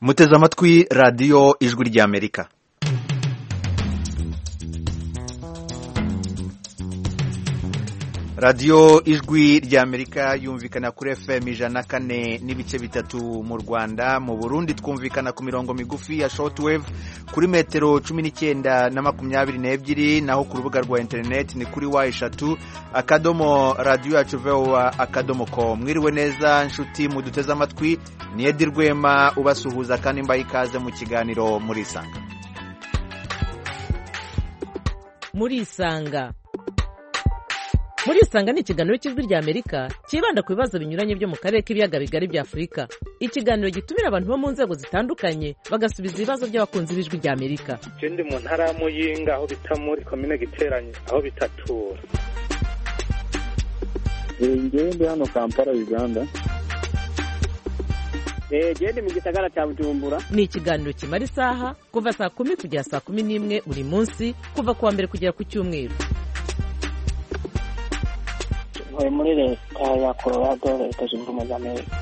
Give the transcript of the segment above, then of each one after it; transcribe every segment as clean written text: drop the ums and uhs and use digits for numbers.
muteze amatwi radiyo ijwi ry'Amerika. radiyo ijwi ry'Amerika yumvikana kuri FM 104.3 mu Rwanda. Mu Burundi twumvikana ku mirongo migufi ya shortwave kuri metero 19 na 22, naho ku rubuga rwa internet ni kuri eshatu akadomo radio yacu voa.com. Mwiriwe neza nshuti muduteze amatwi, ni Edi Rwema ubasuhuza kandi mbaye ikaze mu kiganiro Murisanga. Murisanga ni ikiganiro cy'ijwi ry'Amerika kibanda ku bibazo binyuranye byo mu karere k'ibiyaga bigari bya Afurika. Ikiganiro gitumira abantu bo mu nzego zitandukanye bagasubiza ibibazo by'abakunzi b'ijwi ry'Amerika. Ndi mu ntara ya Muyinga aho bita muri commune Giteranye aho bitatura. Ndi hano Kampala Uganda. Ndi mu gisagara cya Bujumbura. Ni ikiganiro kimara isaha kuva saa 10 kugera saa 11 buri munsi kuva kuwa mbere kugera ku cyumweru. Muri leta ya Colorado leta zunze ubumwe za Amerika.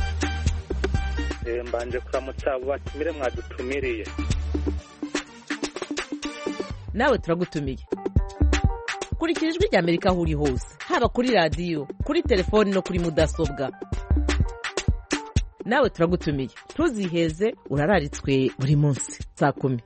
Mbanje kuramutsa abo batumire mwadutumiriye. Nawe turagutumiye. Kurikira ijwi ry'Amerika aho uri hose, haba kuri radio, kuri telefone no kuri mudasobwa. Nawe turagutumiye, ntuziheze, urararitswe buri munsi saa 10.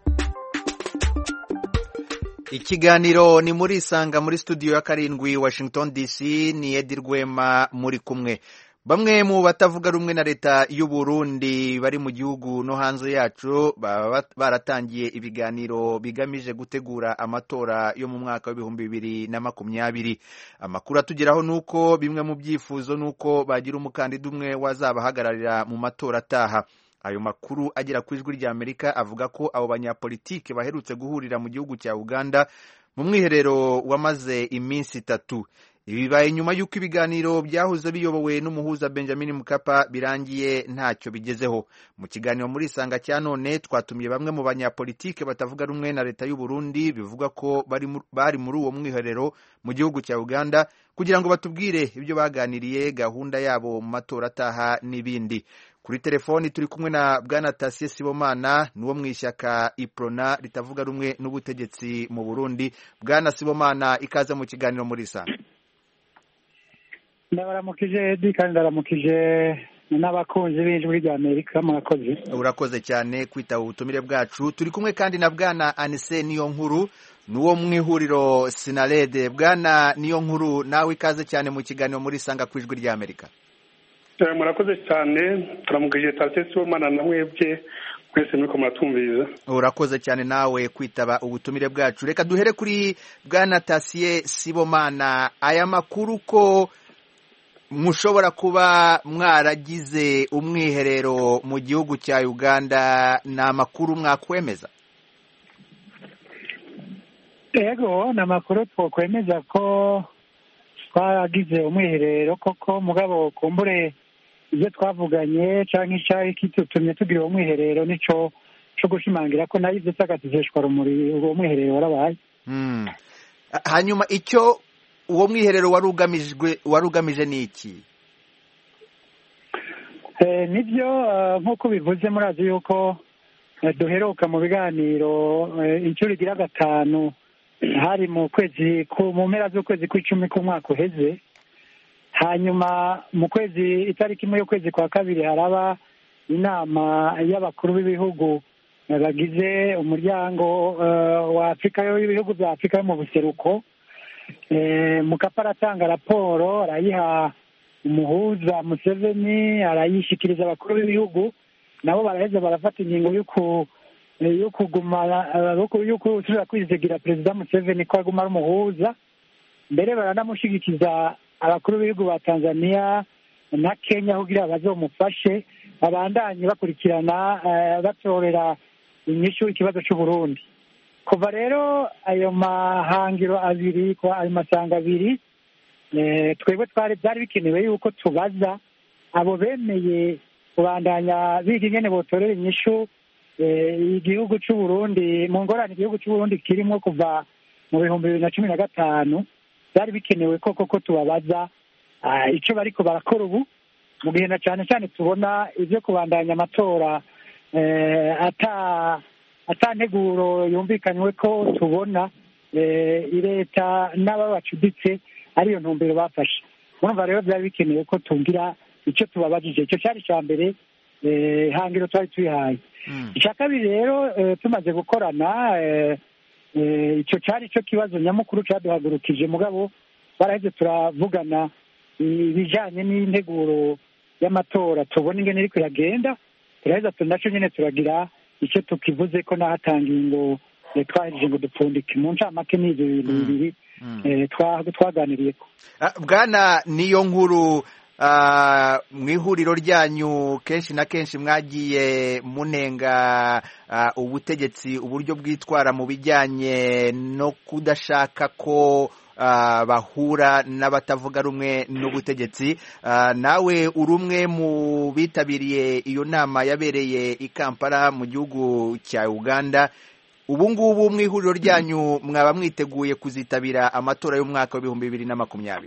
Ikiganiro ni Murisanga muri studio ya 7 Washington DC. Ni Edi Rwema muri kumwe. Bamwe mu batavuga rumwe na leta y'u Burundi bari mu gihugu no hanze yacu baratangiye ibiganiro bigamije gutegura amatora yo mu mwaka wa 2020. Amakuru atugeraho nuko bimwe mu byifuzo nuko bagira umukandida umwe wazabahagararira mu matora ataha. Ayo makuru agera ku ijwi ry'Amerika avuga ko abo banyapolitike baherutse guhurira mu gihugu cya Uganda mu mwiherero wamaze iminsi 3. Ibi bibaye nyuma y'uko ibiganiro byahuze biyobowe n'umuhuza Benjamin Mkapa birangiye ntacyo bigezeho. Mu kiganiro Murisanga cya none twatumiye bamwe mu banyapolitike batavuga rumwe na leta y'u Burundi bivuga ko bari muri uwo mwiherero mu gihugu cya Uganda kugira ngo batubwire ibyo baganiriye, gahunda yabo mu matora ataha n'ibindi. Kuri telefoni turi kumwe na Bwana Tasie Sibomana, nuwo mwishyaka Iprona ritavuga rumwe n'ubutegetsi mu Burundi. Bwana Sibomana, ikaze mu kiganiro Murisanga. Ndabaramukije Edi kandi ndaramukije n'abakunzi b'ijwi ry'Amerika. Murakoze. Urakoze cyane kwitaba ubutumire bwacu. Turi kumwe kandi na Bwana Anise Niyonkuru, nuwo mwihuriro Sinarede. Bwana Niyonkuru, nawe ikaze cyane mu kiganiro Murisanga ku ijwi ry'Amerika. Murakoze cyane, turamugije Tasie Sibomana na mwebwe kwese muri ko muratumviriza. Urakoze cyane nawe kwitaba ubutumire bwacu. Reka duhere kuri Bwana Tasie Sibomana. Aya makuru ko mushobora kuba mwaragize umwiherero mu gihugu cya Uganda, na makuru mwakwemeza? Yego, na makuru twokwemeza ko twaragize umwiherero koko, mugabo kumbure ibyo twavuganye canke icyayi kitutumye tugira umwiherero nico cyo gushimangira ko nayo ivyo tagatizeshwa rumuri uwo mwiherero warabaye. Hanyuma icyo uwo mwiherero warugamije niki? Nibyo nk'uko bivuze murazi yuko duheruka mu biganiro inshuro igira 5 hari mu kwezi mu mpera z'ukwezi kw'icumi k'umwaka uheze. Hanyuma mu kwezi itariki imwe y'ukwezi kwa kabiri haraba inama y'abakuru b'ibihugu bagize umuryango wa Afrika y'ibihugu bya Afrika yo mu buseruko. Mukapa aratanga raporo, arayiha umuhuza Museveni, arayishikiriza abakuru b'ibihugu, nabo baraheza barafata ingingo yo gusubira kwizigira Perezida Museveni ko aguma ari umuhuza. Mbere baranamushigikiza abakuru b'ibihugu ba Tanzania na Kenya kugira bazomufashe babandanye bakurikirana batorera inyishu ikibazo cy'u Burundi. Kuva rero ayo mahangiro abiri ayo masanga abiri, twebwe byari bikenewe yuko tubaza abo bemeye kubandanya biga ingene botorera inyishu igihugu cy'u Burundi mu ngorane igihugu cy'u Burundi kirimo kuva mu 2015. Byari bikenewe koko tubabaza icyo bariko barakora ubu mu gihe na cyane cyane tubona ibyo kubandanya amatora ata nteguro yumvikanywe ko tubona leta n'ababacuditse ariyo ntumbero bafashe. Urumva rero byari bikenewe ko tugira icyo tubabajije. Icyo cyari icya mbere hangiro twari tuyihaye. Icya kabiri rero tumaze gukorana icyo cyari cyo kibazo nyamukuru cyaduhagurukije, mugabo baraheze turavugana ibijyanye n'integuro y'amatora tubona ingene iriko iragenda, turaheza nacyo nyine turagira icyo tukivuze ko nahatangiye ngo twahejeje ngo dupfundike. Mu ncamake ni ibyo bintu bibiri twaganiriyeko. Bwana niyo nkuru, mu ihuriro ryanyu kenshi na kenshi mwagiye munenga ubutegetsi uburyo bwitwara mu bijyanye no kudashaka ko bahura n'abatavuga rumwe n'ubutegetsi. Nawe uri umwe mu bitabiriye iyo nama yabereye i Kampala mu gihugu cya Uganda. Ubu ngubu mu ihuriro ryanyu mwaba mwiteguye kuzitabira amatora y'umwaka w'ibihumbi 2020?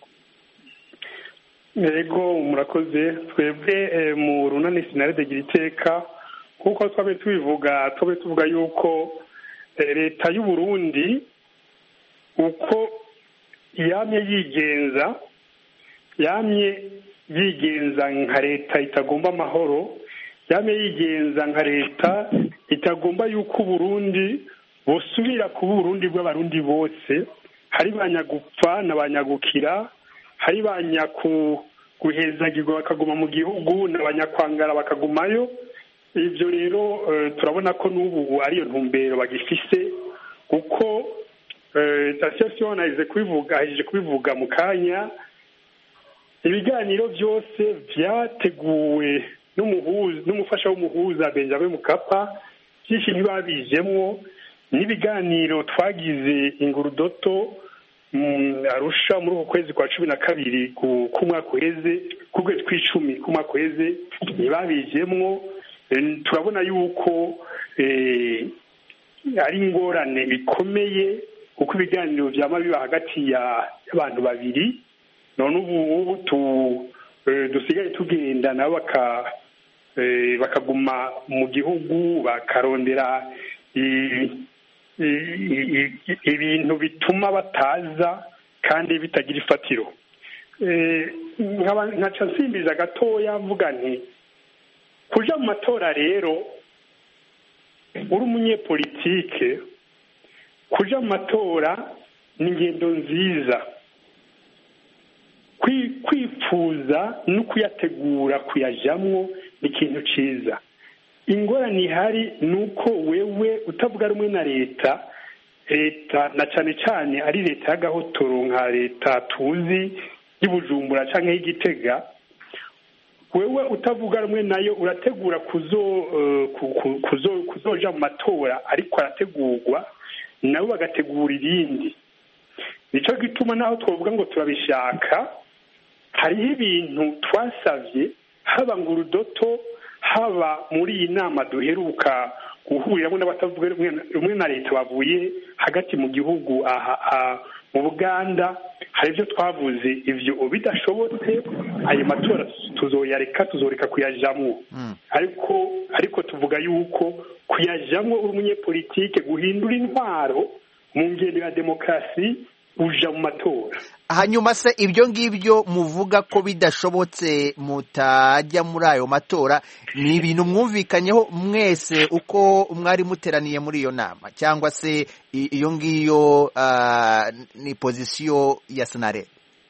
Yego, murakoze. Twebwe mu runani sinarede gira iteka kuko twabe tuvuga yuko leta y'u Burundi uko yamye yigenza nka leta itagomba amahoro, yamye yigenza nka leta itagomba yuko Burundi busubira ku Burundi bw'abarundi bose, hari banyagupfa n'abanyagukira, hari banyaguhezagirwa bakaguma mu gihugu n'abanyakwangara bakagumayo. Ibyo rero turabona ko n'ubu ariyo ntumbero bagifise, kuko station aje kubivuga mu kanya. Ibiganiro byose byateguwe n'umufasha w'umuhuza Benjamin Mkapa, byinshi ntibabijemwo. N'ibiganiro twagize Ingurudoto Arusha muri uku kwezi kwa 12 k'umwaka uheze, ku kwezi kw'icumi k'umwaka uheze, ntibabijemwo. Turabona yuko ari ingorane ikomeye kuko ibiganiro byama biba hagati y'abantu babiri. None ubu dusigaye tugenda nabo bakaguma mu gihugu bakarondera ibintu bituma bataza kandi bitagira ifatiro. Nkaca nsimbiza gatoya mvuga nti kuja mu matora rero uri umunyepolitike, kuja mu matora ni ingendo nziza. Kwifuza no kuyategura kuyajamwo ni ikintu ciza. Ingorane ihari nuko wewe utavuga rumwe na leta na cyane cyane ari leta y'agahotoro nka leta tuzi y'Ibujumbura canke y'Igitega, wewe utavuga rumwe nayo urategura kuzoja mu matora, ariko arategurwa nabo bagategura irindi. Nico gituma naho twovuga ngo turabishaka, hariho ibintu twasavye haba Ngurudoto haba muri iyi nama duheruka guhuriramo n'abatavuga rumwe na leta bavuye hagati mu gihugu mu Buganda. Hari ibyo twavuze, ibyo bidashobotse ayo matora tuzoreka kuyajamwo. Ariko tuvuga yuko kuyajamwo uri umunyepolitike, guhindura intwaro mu ngendo ya demokarasi, uja mu matora. Hanyuma se ibyo ngibyo muvuga ko bidashobotse mutajya muri ayo matora, ni ibintu mwumvikanyeho mwese uko mwari muteraniye muri iyo nama, cyangwa se iyo ngiyo ni pozisiyo ya Senare?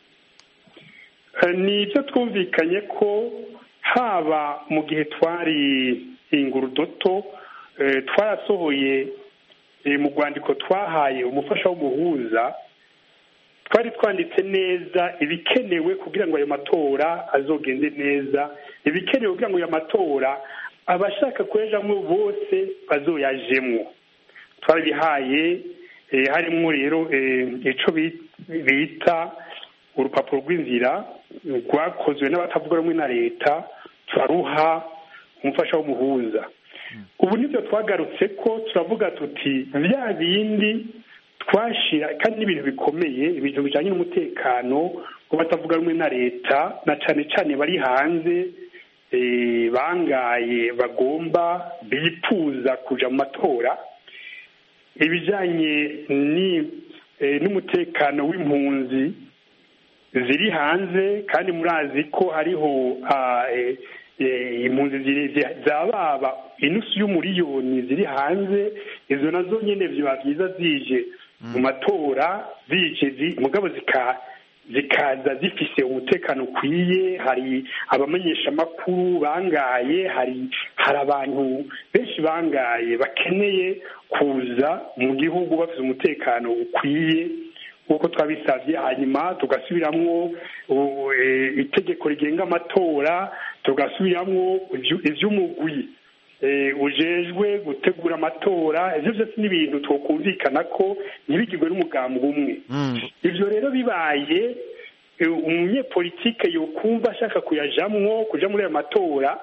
Ni ibyo twumvikanye ko haba mu gihe twari Ingurudoto twarasohoye mu rwandiko twahaye umufasha w'umuhuza, twari twanditse neza ibikenewe kugira ngo ayo matora azogende neza, ibikenewe kugira ngo ayo matora abashaka kuyajamwo bose bazoyajemwo. Twarabihaye harimo rero ico bita urupapuro rw'inzira rwakozwe n'abatavuga rumwe na leta, turaruha umufasha w'umuhuza. Ubu nibyo twagarutse ko turavuga tuti bya bindi twashira, kandi n'ibintu bikomeye, ibintu bijanye n'umutekano ku batavuga rumwe na leta, na cane cane bari hanze bangaye bagomba bifuza kuja mu matora, ibijanye n'umutekano w'impunzi ziri hanze, kandi murazi ko hariho impunzi zababa inusu y'umuriyoni ziri hanze. Izo nazo nyene vyoba vyiza zije mu matora, zije mugabo zikaza zifise umutekano ukwiye. Hari abamenyesha amakuru bangaye, hari abantu benshi bangaye bakeneye kuza mu gihugu bafite umutekano ukwiye nk'uko twabisabye. Hanyuma tugasubiramwo itegeko rigenga amatora, tugasubiramwo ivy'umugwi ujejwe gutegura amatora. Ivyo vyose ni ibintu twokumvikana ko ntibigirwe n'umugambi umwe. Ivyo rero bibaye, umunyepolitike yokumva ashaka kuja muri ayo matora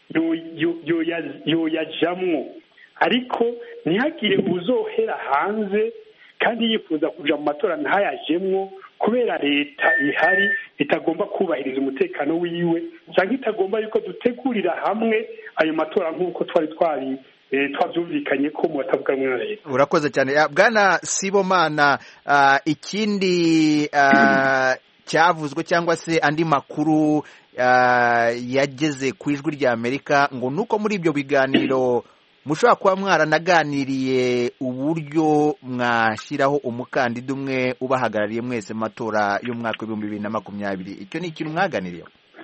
yoyajamwo, ariko ntihagire uzohera hanze kandi yifuza kuja mu matora ntayajemwo kubera leta ihari itagomba kubahiriza umutekano wiwe, cyangwa itagomba yuko dutegurira hamwe ayo matora nk'uko twari twabyumvikanye ko mu batavuga rumwe na leta. Urakoze cyane Bwana Sibomana. Ikindi cyavuzwe cyangwa se andi makuru yageze ku ijwi rya Amerika ngo nuko muri ibyo biganiro mushobora kuba mwaranaganiriye uburyo mwashyiraho umukandida umwe ubahagarariye mwese mu matora y'umwaka w'2020. Icyo ni ikintu mwaganiriyeho?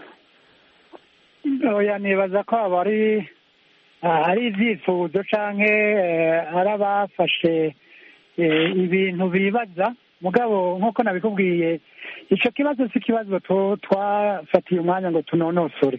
Nibaza ko ari ibyifuzo canke ari abafashe ibintu bibaza, mugabo nk'uko nabikubwiye icyo kibazo si ikibazo twafatiye umwanya ngo tunonosore.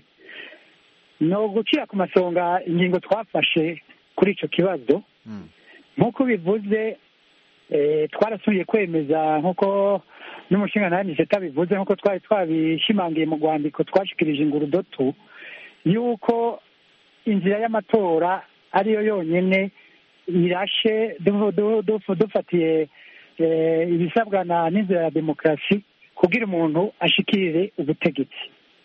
No gucira ku masonga ingingo twafashe kuri icyo kibazo. Nk'uko bivuze, twarasubiye kwemeza nk'uko n'umushingantahe Nisheta bivuze, nk'uko twari twabishimangiye mu rwandiko twashikirije Ingurudoto, yuko inzira y'amatora ariyo yonyine irashe dufatiye ibisabwa n'inzira ya demokarasi kugira umuntu ashikire ubutegetsi.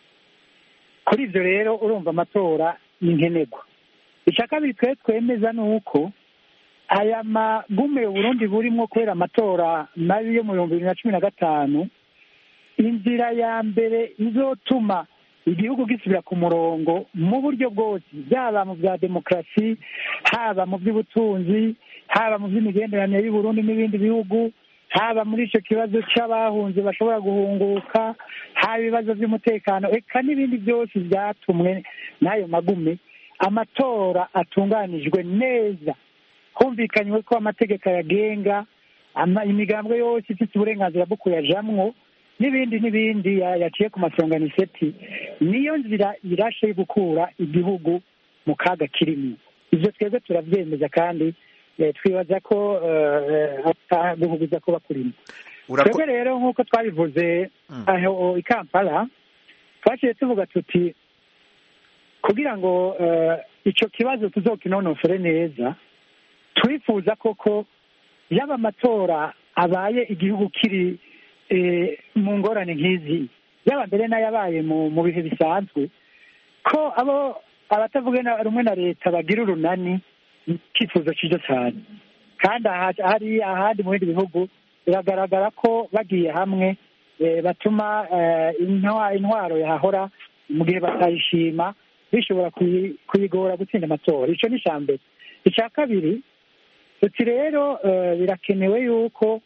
Kuri ibyo rero urumva amatora ni nkenerwa. Icya kabiri twemeza ni uko aya magume Burundi burimo kubera amatora mabi yo mu 2015, inzira ya mbere izotuma igihugu gisubira ku murongo mu buryo bwose, byaba mu bya demokarasi, haba mu by'ubutunzi, haba mu by'imigenderanire y'u Burundi n'ibindi bihugu, haba muri icyo kibazo cy'abahunze bashobora guhunguka, haba ibibazo by'umutekano, eka n'ibindi byose byatumwe n'ayo magume. Amatora atunganijwe neza, humvikanywe ko amategeko ayagenga, imigambwe yose ifite uburenganzira bwo kuyajamwo, n'ibindi yaciye ku masonganiseti, niyo nzira irashe yo gukura igihugu mu kaga kirimo. Ibyo twebwe turabyemeza kandi twibaza ko guhuguza kuba kurimo. Twebwe rero nk'uko twabivuze aho i Kampala, twaciye tuvuga tuti kugira ngo icyo kibazo tuzokinonosore neza, twifuza koko yaba amatora abaye igihugu kiri mu ngorane nk'izi, yaba mbere n'ayabaye mu bihe bisanzwe, ko abatavuga rumwe na leta bagira urunani, icyifuzo cyiza cyane. Kandi hari ahandi mu bindi bihugu biragaragara ko bagiye hamwe batuma intwaro yahora mu gihe batayishima bishobora kuyigora gutsinda amatora. Icyo ni icya mbere. Icya kabiri, uti rero birakenewe yuko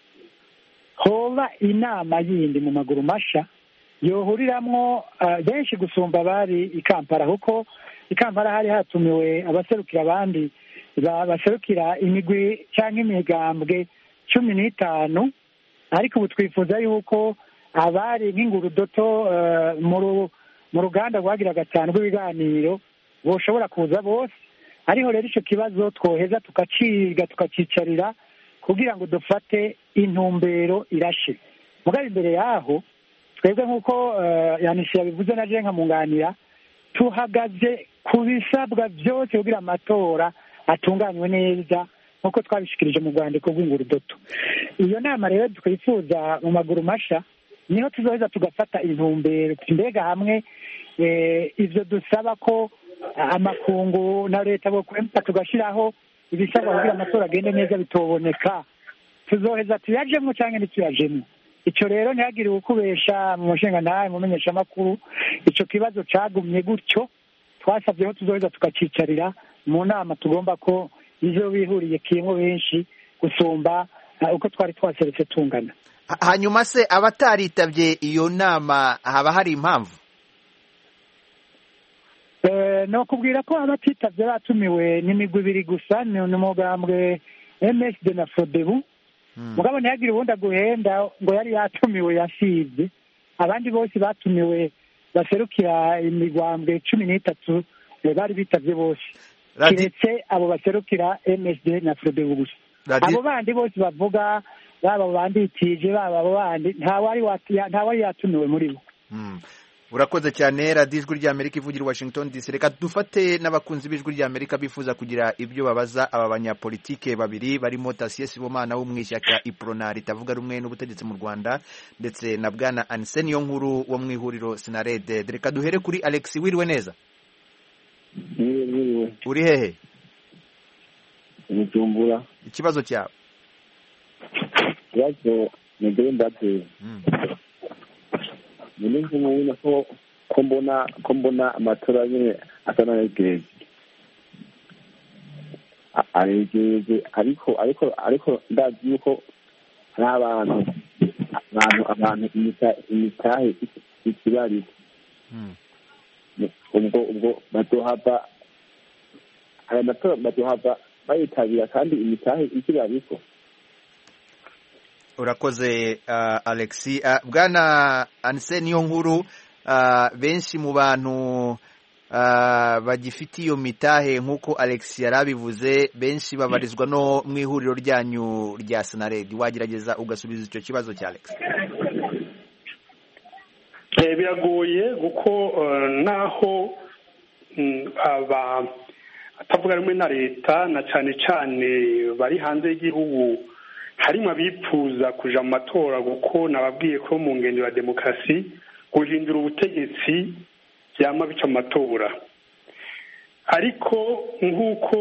hoba inama yindi mu maguru masha yohuriramwo benshi gusumba bari i Kampala, kuko i Kampala hari hatumiwe abaserukira abandi baserukira imigwi cyangwa imigambwe 15, ariko ubu twifuza yuko abari nk'Ingurudoto mu ruganda rwagira 5 rw'ibiganiro boshobora kuza bose. Ariho rero icyo kibazo twoheza tukacicarira kugira ngo dufate intumbero irashe. Mugabe imbere yaho twebwe nk'uko Yanisha yabivuze na je nkamunganira, tuhagaze ku bisabwa byose kugira amatora atunganywe neza nk'uko twabishikirije mu rwandiko rw'Ingurudoto. Iyo nama rero twifuza mu maguru masha niho tuzoheza tugafata intumbero mbega hamwe ivyo dusaba ko amakungu na leta bokwempa tugashyiraho ibisabwa kugira amatora agende neza bitoboneka, tuzoheza tuyajemwo canke ntituyajemwo. Ico rero ntihagire ukubesha mu mushinga nawe mu menyeshamakuru, ico kibazo cagumye gutyo. Twasabyeho tuzoheza tukacicarira mu nama tugomba ko izo bihuriye kimwe benshi gusumba uko twari twaseretse tungana. Hanyuma se abataritabye iyo nama haba hari impamvu? No kubwira ko abatitavye batumiwe n'imigwi ibiri gusa, ni umugambwe MSD na Frodebu. Mugabo ntihagire ubundi aguhenda ngo yari yatumiwe yasivye. Abandi bose batumiwe baserukira imigambwe 13 bari bitavye bose, kiretse abo baserukira MSD na Frodebu gusa. Abo bandi bose bavuga baba banditije baba abo bandi ntawari yatumiwe muri bo. Urakoze cyane. Radio Ijwi ry'Amerika ivugira Washington DC. Reka dufate n'abakunzi b'Ijwi ry'Amerika bifuza kugira ibyo babaza aba banyapolitike babiri barimo Tasiye Sibomana wo mw'ishyaka Iprona ritavuga rumwe n'ubutegetsi mu Rwanda, ndetse na bwana Anise Niyonkuru wo mu ihuriro Sinarede. Reka duhere kuri Alex. Wiriwe neza? Uri hehe? Bujumbura. Ikibazo cyawe? Ikibazo ni ndate. Ninzi mubona ko mbona amatora nyine atanayegeje. Aregeje ariko ndazi yuko n'abantu imitahe ikibari. Ubwo bazohava aya matora bazohava bayitabira kandi imitahe ikibariko. Urakoze Alexi. Bwana Anise Niyonkuru, benshi mu bantu bagifite iyo mitahe nk'uko Alexi yarabivuze, benshi babarizwa no mu ihuriro ryanyu rya Sinaredi. Wagerageza ugasubiza icyo kibazo cya Alex? Biragoye kuko naho atavuga rumwe na leta na cyane cyane bari hanze y'igihugu harimo abifuza kuja mu matora, kuko nababwiye ko mu ngendo ya demokarasi guhindura ubutegetsi byama bica mu matora. Ariko nk'uko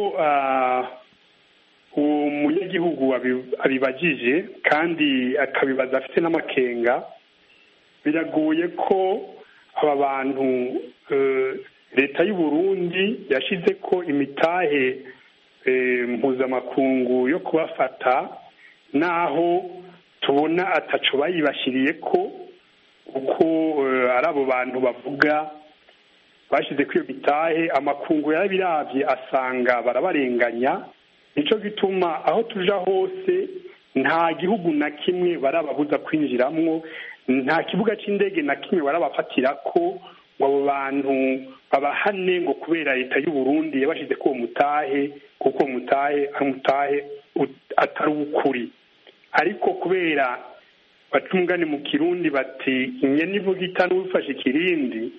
umunyagihugu abibagije kandi akabibaza afite n'amakenga, biragoye ko aba bantu leta y'u Burundi yashize ko imitahe mpuzamakungu yo kubafata, naho tubona ataco bayibashiriye ko, uko ari abo bantu bavuga bashize ko iyo mitahe amakungu yarabiravye asanga barabarenganya. Nico gituma aho tuja hose nta gihugu na kimwe barababuza kwinjiramwo, nta kibuga c'indege na kimwe barabafatira ko ngo abo bantu babahane ngo kubera leta y'u Burundi yabashize ko mutahe, kuko mutahe atari ukuri. Ariko kubera batungane mu Kirundi bati inyeni ivuga itanu wifashe ikirindi,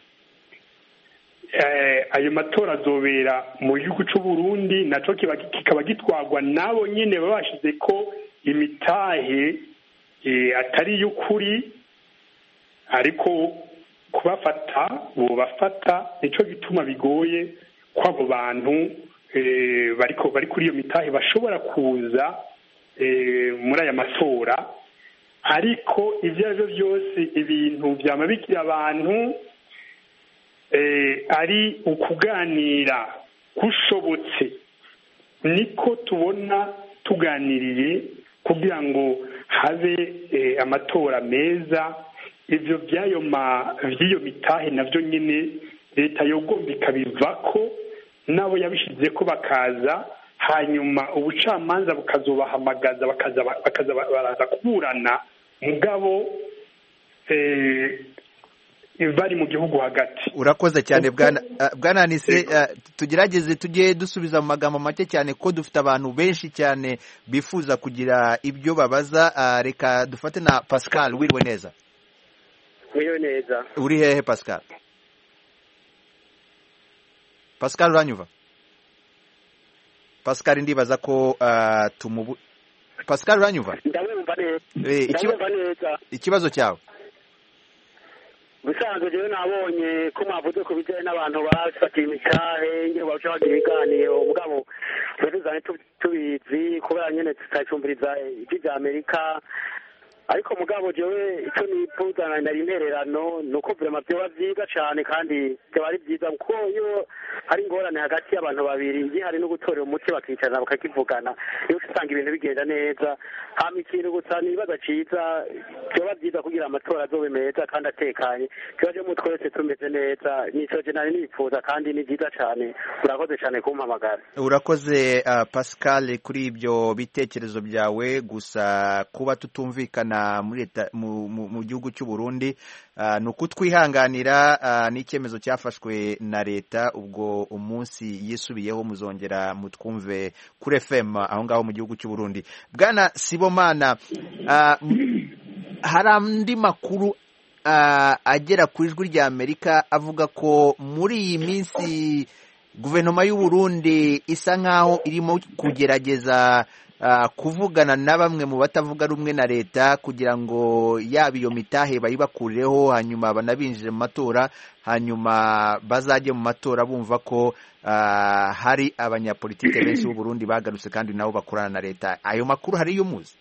ayo matora azobera mu gihugu c'u Burundi, naco kikaba gitwagwa nabo nyene babashize ko imitahe atari y'ukuri. Ariko kubafata bobafata, nico gituma bigoye ko abo bantu bari kuri iyo mitahe bashobora kuza muri aya matora. Ariko ibyo ari byo byose ibintu byama bikira abantu ari ukuganira gushobotse, niko tubona tuganiriye kugira ngo habe amatora meza. Ivyo by'iyo mitahe navyo nyine leta yogomba ikabivako, nabo yabishize ko bakaza, hanyuma ubucamanza bukazobahamagaza bakaza baraza kuburana, mugabo bari mu gihugu hagati. Urakoze cyane bwana Anise. Tugerageze tujye dusubiza mu magambo make cyane ko dufite abantu benshi cyane bifuza kugira ibyo babaza. Reka dufate na Pascal. Wiriwe neza? Wiriwe neza. Uri hehe Pascal? Pascal uranyumva? Pascal ndibaza ko Pascal uranyumva? Ndabumva neza. Ikibazo cyawe? ubusanzwe rero nabonye ko mwavuze ku bijyanye n'abantu bafatiye imitahe ingero baca bagira ibiganiro mugabo tuzane tubizi kubera nyine tutacumbiriza ijwi rya Amerika ariko mugabo jewe icyo nifuza nari intererano ni uko vrema vyoba vyiza cane kandi vyoba ari vyiza kuko iyo hari ingorane hagati y'abantu babiri gihari no gutorera umuti bakicarana bakakivugana iyo usanga ibintu bigenda neza hama ikintu gusa nibaza ciza vyoba vyiza kugira amatora azobe meza kandi atekanye kibaje mu twese tumeze neza nico je nari nifuza kandi ni vyiza cane urakoze cane kumpamagara. Urakoze Pascal kuri ibyo bitekerezo byawe gusa kuba tutumvikana muri leta mu gihugu cy'u Burundi ni ukutwihanganira n'icyemezo cyafashwe na leta ubwo umunsi yisubiyeho muzongera mutwumve kuri FM aho ngaho mu gihugu cy'u Burundi. Bwana Sibomana, hari andi makuru agera ku ijwi rya Amerika avuga ko muri iyi minsi guverinoma y'u Burundi isa nkaho irimo kugerageza kuvugana na bamwe mu batavuga rumwe na leta kugira ngo yaba iyo mitahe bayibakurireho hanyuma banabinjire mu matora hanyuma bazajye mu matora bumva ko hari abanyapolitike benshi b'u Burundi bagarutse kandi nabo bakorana na leta. Ayo makuru hari yo muzi?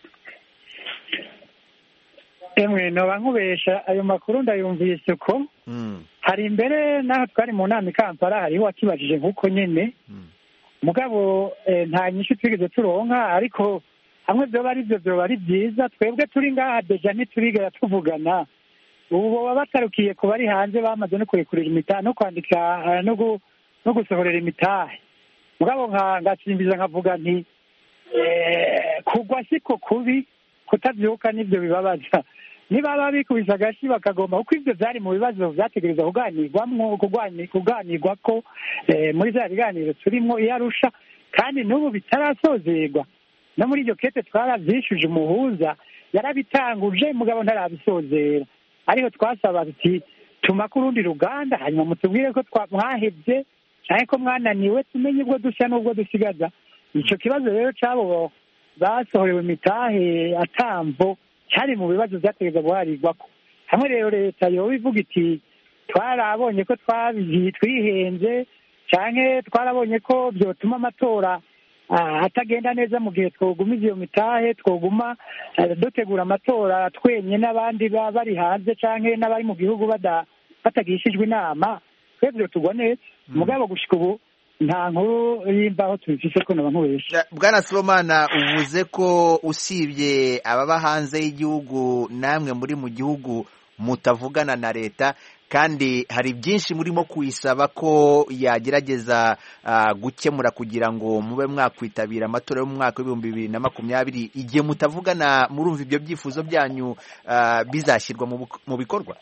Emwe no bankubesha ayo makuru ndayumvise ko hari imbere naho twari mu nama i Kampala hariho wakibajije nkuko nyene mugabo nta nyinshi twigeze turonka ariko hamwe byoba ari byo byoba ari byiza twebwe turi ngaha deja ntiturigera tuvugana ubu baba batarukiye ku bari hanze bamaze no kurekurira imitahe no kwandika no gusohorera imitahe mugabo ngasimbiza nkavuga nti kugwa siko kubi kutabyuka nibyo bibabaza niba babikubisa agashi bakagomba kuko ibyo byari mu bibazo byategereza kuganirwa ko muri za biganiro turimo iyo Arusha kandi n'ubu bitarasozerwa no muri iryo kete twarabyishuje umuhuza yarabitanguje mugabo ntarabisozera ariko twasaba tuti tuma ku rundi ruganda hanyuma mutubwire ko mwahebye cyane ko mwananiwe tumenye ubwo dushya n'ubwo dusigaza icyo kibazo rero cyabo basohorewe imitahe atamvo cyari mu bibazo byategereza guharirwako hamwe rero leta yoba ivuga iti twarabonye ko twihenze cyane twarabonye ko byotuma amatora atagenda neza mu gihe twogumiza iyo mitahe twoguma dutegura amatora twenye n'abandi bari hanze cyane n'abari mu gihugu batagishijwe inama twebwe tugwa neza mugabo gushika ubu nta nkuru y'imbaho tubifise ko naba nkubesha. Bwana Sibomana, uvuze ko usibye ababa hanze y'igihugu namwe muri mu gihugu mutavugana na leta kandi hari byinshi murimo kuyisaba ko yagerageza gukemura kugira ngo mube mwakwitabira amatora yo mu mwaka w'2020 igihe mutavugana murumva ibyo byifuzo byanyu bizashyirwa mu bikorwa?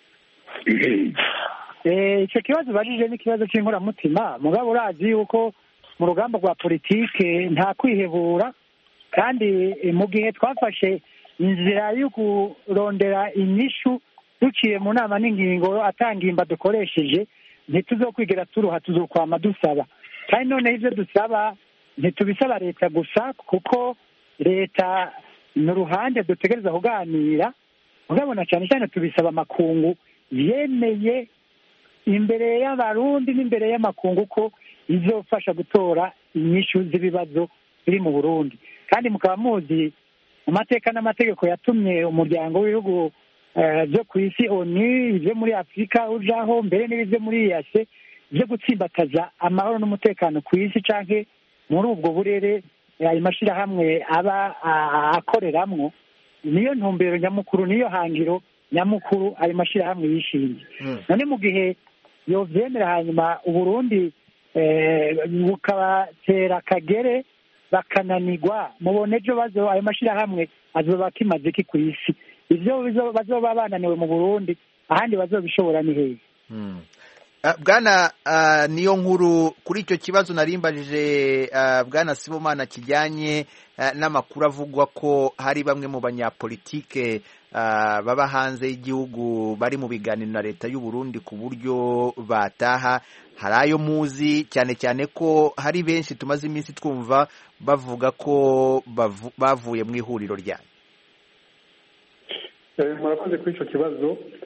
icyo kibazo bajije ni ikibazo cy'inkoramutima mugabo urazi yuko mu rugamba rwa politike nta kwihebura kandi mu gihe twafashe inzira yo kurondera inyishu duciye mu nama n'ingingo atangimba dukoresheje ntituzokwigera turuha tuzokwama dusaba kandi noneho ibyo dusaba ntitubisaba leta gusa kuko leta ni uruhande dutegereza kuganira mugabona cyane cyane tubisaba amakungu yemeye imbere y'abarundi n'imbere y'amakungu ko izofasha gutora inyishu z'ibibazo biri mu Burundi kandi mukaba muzi amateka n'amategeko yatumye umuryango w'ibihugu byo ku isi ONU ibyo muri Afurika ujaho mbere n'ibyo muri EAC byo gutsimbataza amahoro n'umutekano ku isi canke muri ubwo burere ayo mashirahamwe aba akoreramwo niyo ntumbero nyamukuru niyo hangiro nyamukuru ayo mashirahamwe yishinze none mu gihe yovyemera hanyuma Uburundi bukabatera akagere bakananirwa mubone ejo ayo mashirahamwe azoba kimaze iki ku isi ivyo bazoba bananiwe mu Burundi ahandi bazobishobora ni hehe? Bwana niyo nkuru kuri icyo kibazo narimbajije Bwana Sibomana kijyanye n'amakuru avugwa ko hari bamwe mu banyapolitike baba hanze y'igihugu bari mu biganiro na leta y'u Burundi ku buryo bataha hari ayo muzi cyane cyane ko hari benshi tumaze iminsi twumva bavuga ko bavuye mu ihuriro ryanyu? Murakoze kuri icyo kibazo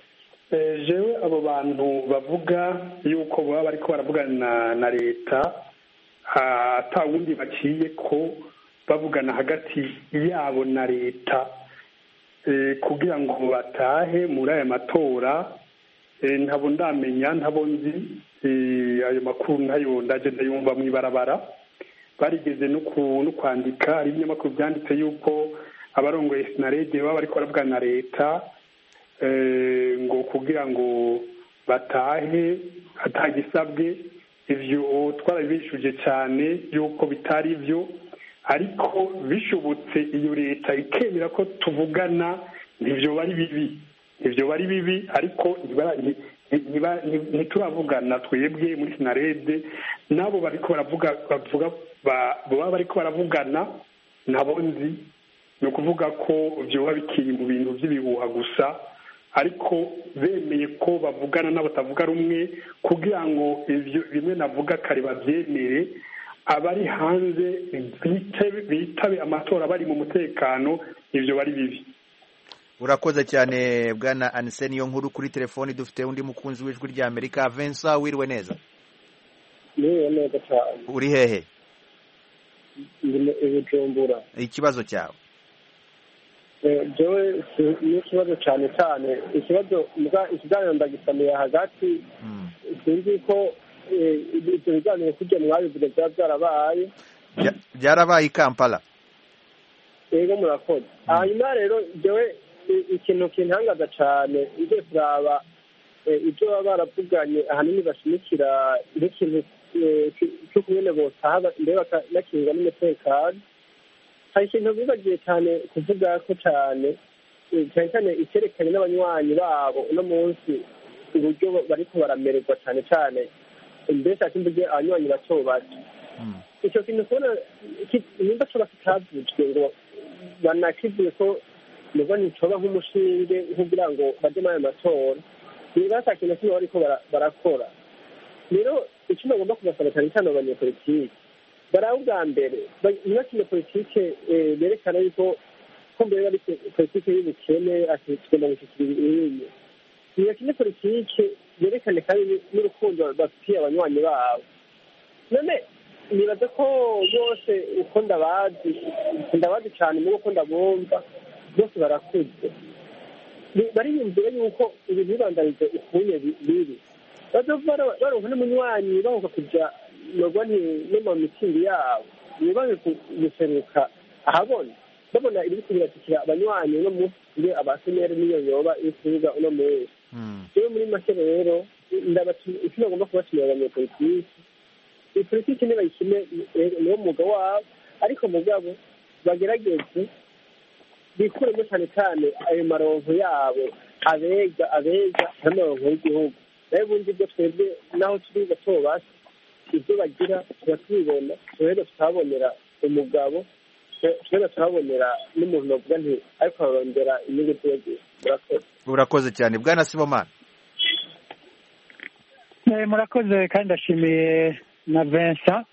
jewe abo bantu bavuga yuko baba bariko baravugana na leta ata wundi baciye ko bavugana hagati yabo na leta kugira ngo batahe muri aya matora, ntabo ndamenya, ntabo nzi ayo makuru, ntayo ndaje ndayumva mw'ibarabara. Barigeze no kwandika, hari ibinyamakuru byanditse yuko abarongoye sinarede baba bariko baravugana na leta ngo kugira ngo batahe atagisabwe. Ivyo twarabishuje cyane yuko bitari ivyo, ariko bishobotse iyo leta ikemera ko tuvugana ntivyo bari bibi, ariko ntituravugana twebwe muri sinarede. Nabo bariko baba bariko baravugana nabo nzi, ni ukuvuga ko vyoba bikiri mu bintu vy'ibihuha gusa, ariko bemeye ko bavugana n'abatavuga rumwe kugira ngo ivyo bimwe navuga kare bavyemere, abari hanze bitabe amatora bari mu mutekano, ivyo bari bibi. Urakoze cyane bwana Anise niyo nkuru. Kuri telefoni dufite undi mukunzi w'ijwi rya Amerika, Vincent, wiriwe neza? Niwe neza cyane. Uri hehe? Ndi Bujumbura. Ikibazo cyawe? Jewe ni ikibazo cyane cyane, ikiganiro ndagisamiye hagati, sinzi ko ibyo biganiro kujya mwabivuga byarabaye. Byarabaye i Kampala? Yego murakoze. Hanyuma rero jewe ikintu kintangaza cyane ije kuraba ibyo baba baravuganye ahanini bashimikira nk'ikintu cyo kumene botaha mbere bakanakinga n'umutekano. Hari ikintu bibagiye cyane kuvuga ko cyane cyane icyerekanye n'abanywanyi babo uno munsi uburyo bariko baramererwa cyane cyane, mbese ati mvuge abanywanyi bato bato. Icyo kintu kubona nimba coba kitavuzwe ngo banakivuye ko nubwo nticoba nk'umushinge kugira ngo baje muri ayo matora, niba ata kintu kimwe bariko barakora. Rero icyo bagomba kubasaba cyane cyane abanyepolitiki baraho ubwa mbere ntibakine politike berekana yuko ko mbere bari politike y'ubukene ati tugomba gushyikira ibintu. Ntibakine politike berekane kandi n'urukundo bafitiye abanywanyi babo. None nibaza ko bose uko ndabazi cyane mu uko ndabumva bose barakuze, bariyumvira yuko ibintu bibandanyije ukunye bibi, baronka n'umunywanyi bahoka kuja nogwa no mu mitingi yabo, nibaze guseruka ahabona babona ibiri kubiratikira abanywanyi no mu abasenyeri niyo yoba isubiza uno munsi. Rero muri make rero icyo bagomba kubatumira abanyepolitiki, ipolitiki nibayishime niwo mwuga wabo, ariko mugabo bagerageze bikuremo cyane cyane ayo maronko yabo abeza n'amaronko y'igihugu. Nayo ubundi bwo twebwe naho turi bato basi ibyo bagira tuba tubibona, tuhera tuhabonera umugabo, tuhera tuhabonera n'umuntu bavuga nti ariko ararondera inyungu z'abagiye. Urakoze cyane bwana Sibomana. Murakoze kandi ndashimiye na Vincent.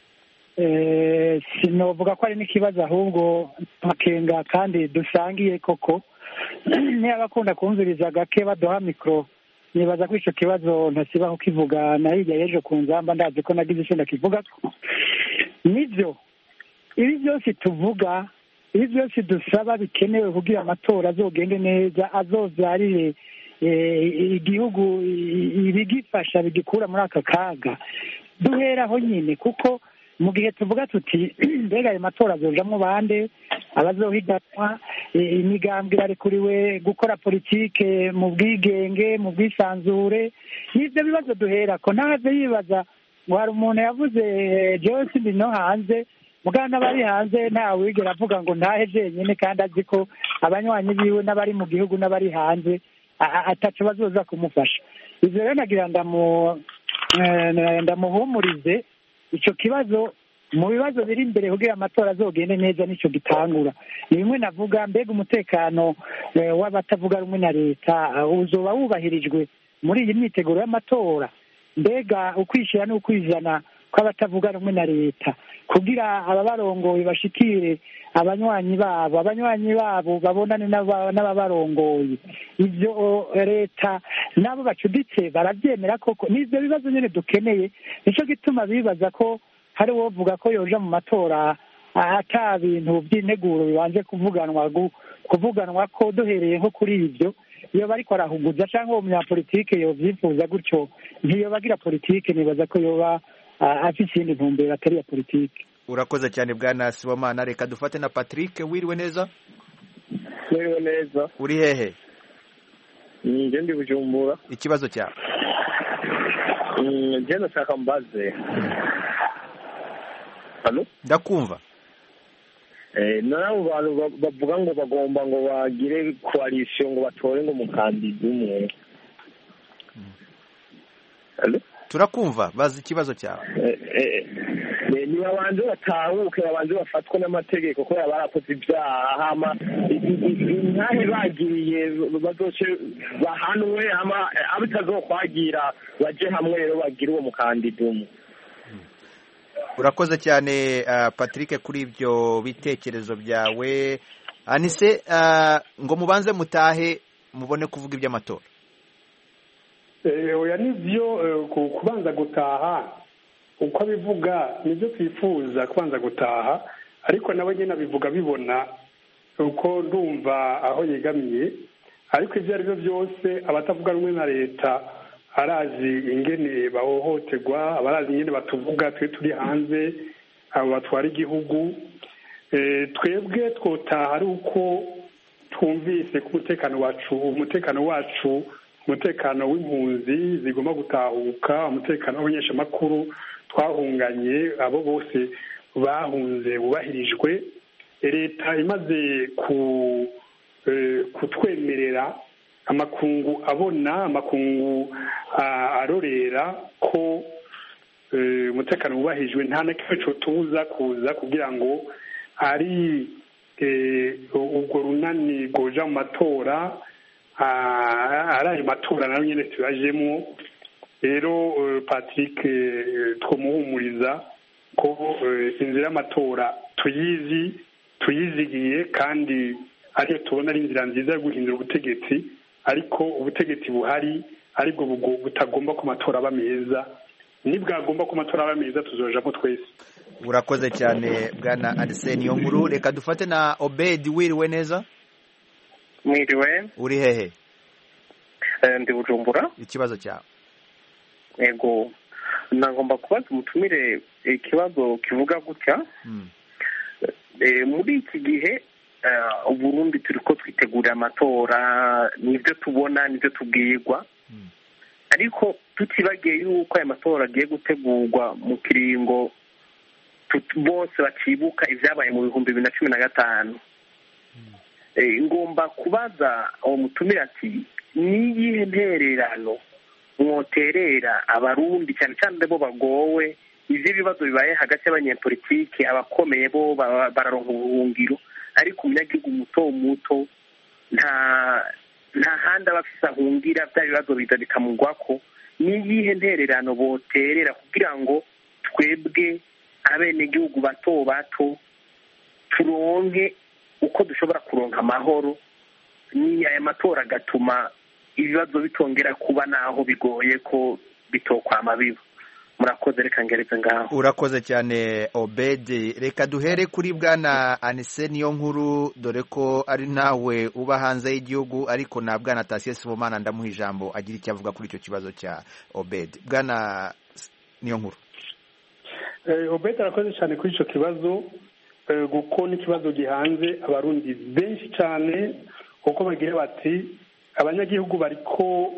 Sinovuga ko ari n'ikibazo ahubwo makenga kandi dusangiye koko. Niba bakunda kumviriza gake baduha mikoro, nibaza ko icyo kibazo ntasibaho kivuga na hirya y'ejo ku nzamba, ndazi ko nagize icyo ndakivuga. Nibyo ibi byose tuvuga, ibi byose dusaba bikenewe kugira amatora azogende neza, azovyarire igihugu ibigifasha bigikura muri aka kaga, duheraho nyine. Kuko mu gihe tuvuga tuti mbega ayo matora azojamwo bande, abazohiganwa, imigambwe irarekuriwe gukora politike mu bwigenge, mu bwisanzure, n'ibyo bibazo duherako. Ntaze yibaza ngo hari umuntu yavuze jewe sindi no hanze, mugana n'abari hanze ntawe wigera avuga ngo ntahe jenyine, kandi azi ko abanywanyi biwe n'abari mu gihugu n'abari hanze ataco bazoza kumufasha. Ivyo rero nagira ndamuhumurize, ico kibazo mu bibazo biri imbere kugira amatora azogende neza nico gitangura. Ni bimwe navuga, mbega umutekano w'abatavuga rumwe na leta uzoba wubahirijwe muri iyi myiteguro y'amatora? Mbega ukwishira n'ukwizana kw'abatavuga rumwe na leta kugira ababarongoye bashikire abanywanyi babo babonane n'ababarongoye? Ivyo leta n'abo bacuditse barabyemera koko n'ibyo bibazo nyine dukeneye nicyo gituma bibaza ko hari uwovuga ko yoja mu matora ata bintu by'integuro bibanje kuvuganwa ko duhereye nko kuri ibyo iyo bariko arahuguza cyangwa uwo munyapolitike yovyifuza gutyo ntiyoba agira politike nibaza ko yoba afite iyindi ntumbero atari iya politike. Urakoze cyane bwana Sibomana, reka dufate na Patrick. Wiriwe neza? Wiriwe neza. Uri hehe? Nje ndi Bujumbura. Ikibazo cyawe? Je nashaka mbaze. Halo? Ndakumva. Nabo bantu bavuga ngo bagomba ngo bagire coalition ngo batore ngo umukandida umwe. Halo? Turakumva, bazi ikibazo cyawe. Ni abantu batahuke, abantu bafatwa n'amategeko ko barakoze ibyaha, hama intahe bagiriye bazoce bahanwe, hama abitazokwagira baje hamwe rero bagira uwo mukandida umwe. Urakoze cyane Patrick kuri ibyo bitekerezo byawe. Anise, ngo mubanze mutahe mubone kuvuga iby'amatora. Oya nivyo kubanza gutaha uko bivuga nibyo twifuza kubanza gutaha, ariko nawe nyine abivuga bibona uko ndumva aho yegamiye, ariko ibyo ari byo byose abatavuga rumwe na leta arazi ingene bahohoterwa, abarazi ingene batuvuga twe turi hanze, abo batwara igihugu. Twebwe twotaha ari uko twumvise ko umutekano wacu umutekano w'impunzi zigomba gutahuka, umutekano w'abanyeshamakuru twahunganye, abo bose bahunze bubahirijwe. Leta imaze kutwemerera, amakungu abona, amakungu arorera ko umutekano wubahirijwe, nta na kimwe cotubuza kuza kugira ngo ari ubwo runani goja mu matora, ari ayo matora nayo nyine tubajemo. Rero Patrick twomuhumuriza ko inzira y'amatora tuyizigiye kandi ariyo tubona ari inzira nziza yo guhindura ubutegetsi, ariko ubutegetsi buhari aribwo butagomba ko amatora aba meza. Nibwagomba ko amatora aba meza tuzojamo twese. Urakoze cyane bwana Anise Niyonkuru. Reka dufate na Obed. Wiriwe neza? Mwiriwe. Uri hehe? Ndi Bujumbura. Ikibazo cyawe? Ego, nagomba kubaza umutumire ikibazo kivuga gutya. Muri iki gihe Burundi turiko twitegurira amatora, nibyo tubona, nibyo tubwirwa, ariko tutibagiye yuko aya matora agiye gutegurwa mu kiringo bose bacibuka ibyabaye mu 2015. Ngomba kubaza uwo mutumire ati niyihe ntererano mwoterera abarundi cyane cyane bo bagowe ivyo bibazo bibaye hagati y'abanyepolitike, abakomeye bo bararonka ubuhungiro, ariko umunyagihugu muto muto nta handi abafise ahungira, bya bibazo biza bikamugwako. Niyihe ntererano boterera kugira ngo twebwe abenegihugu bato bato turonke uko dushobora kuronka amahoro, ni aya matora agatuma ibibazo bitongera kuba naho bigoye ko bitokwama biba. Murakoze, reka ngeretse ngaho. Urakoze cyane Obed. Reka duhere kuri bwana Anise Niyonkuru, dore ko ari nawe uba hanze y'igihugu, ariko na bwana Tasiye Sibomana ndamuha ijambo agira icyo avuga kuri icyo kibazo cya Obed. Bwana Niyonkuru. Obed arakoze cyane kuri icyo kibazo, kuko n'ikibazo gihanze abarundi benshi cyane, kuko bagira bati abanyagihugu bariko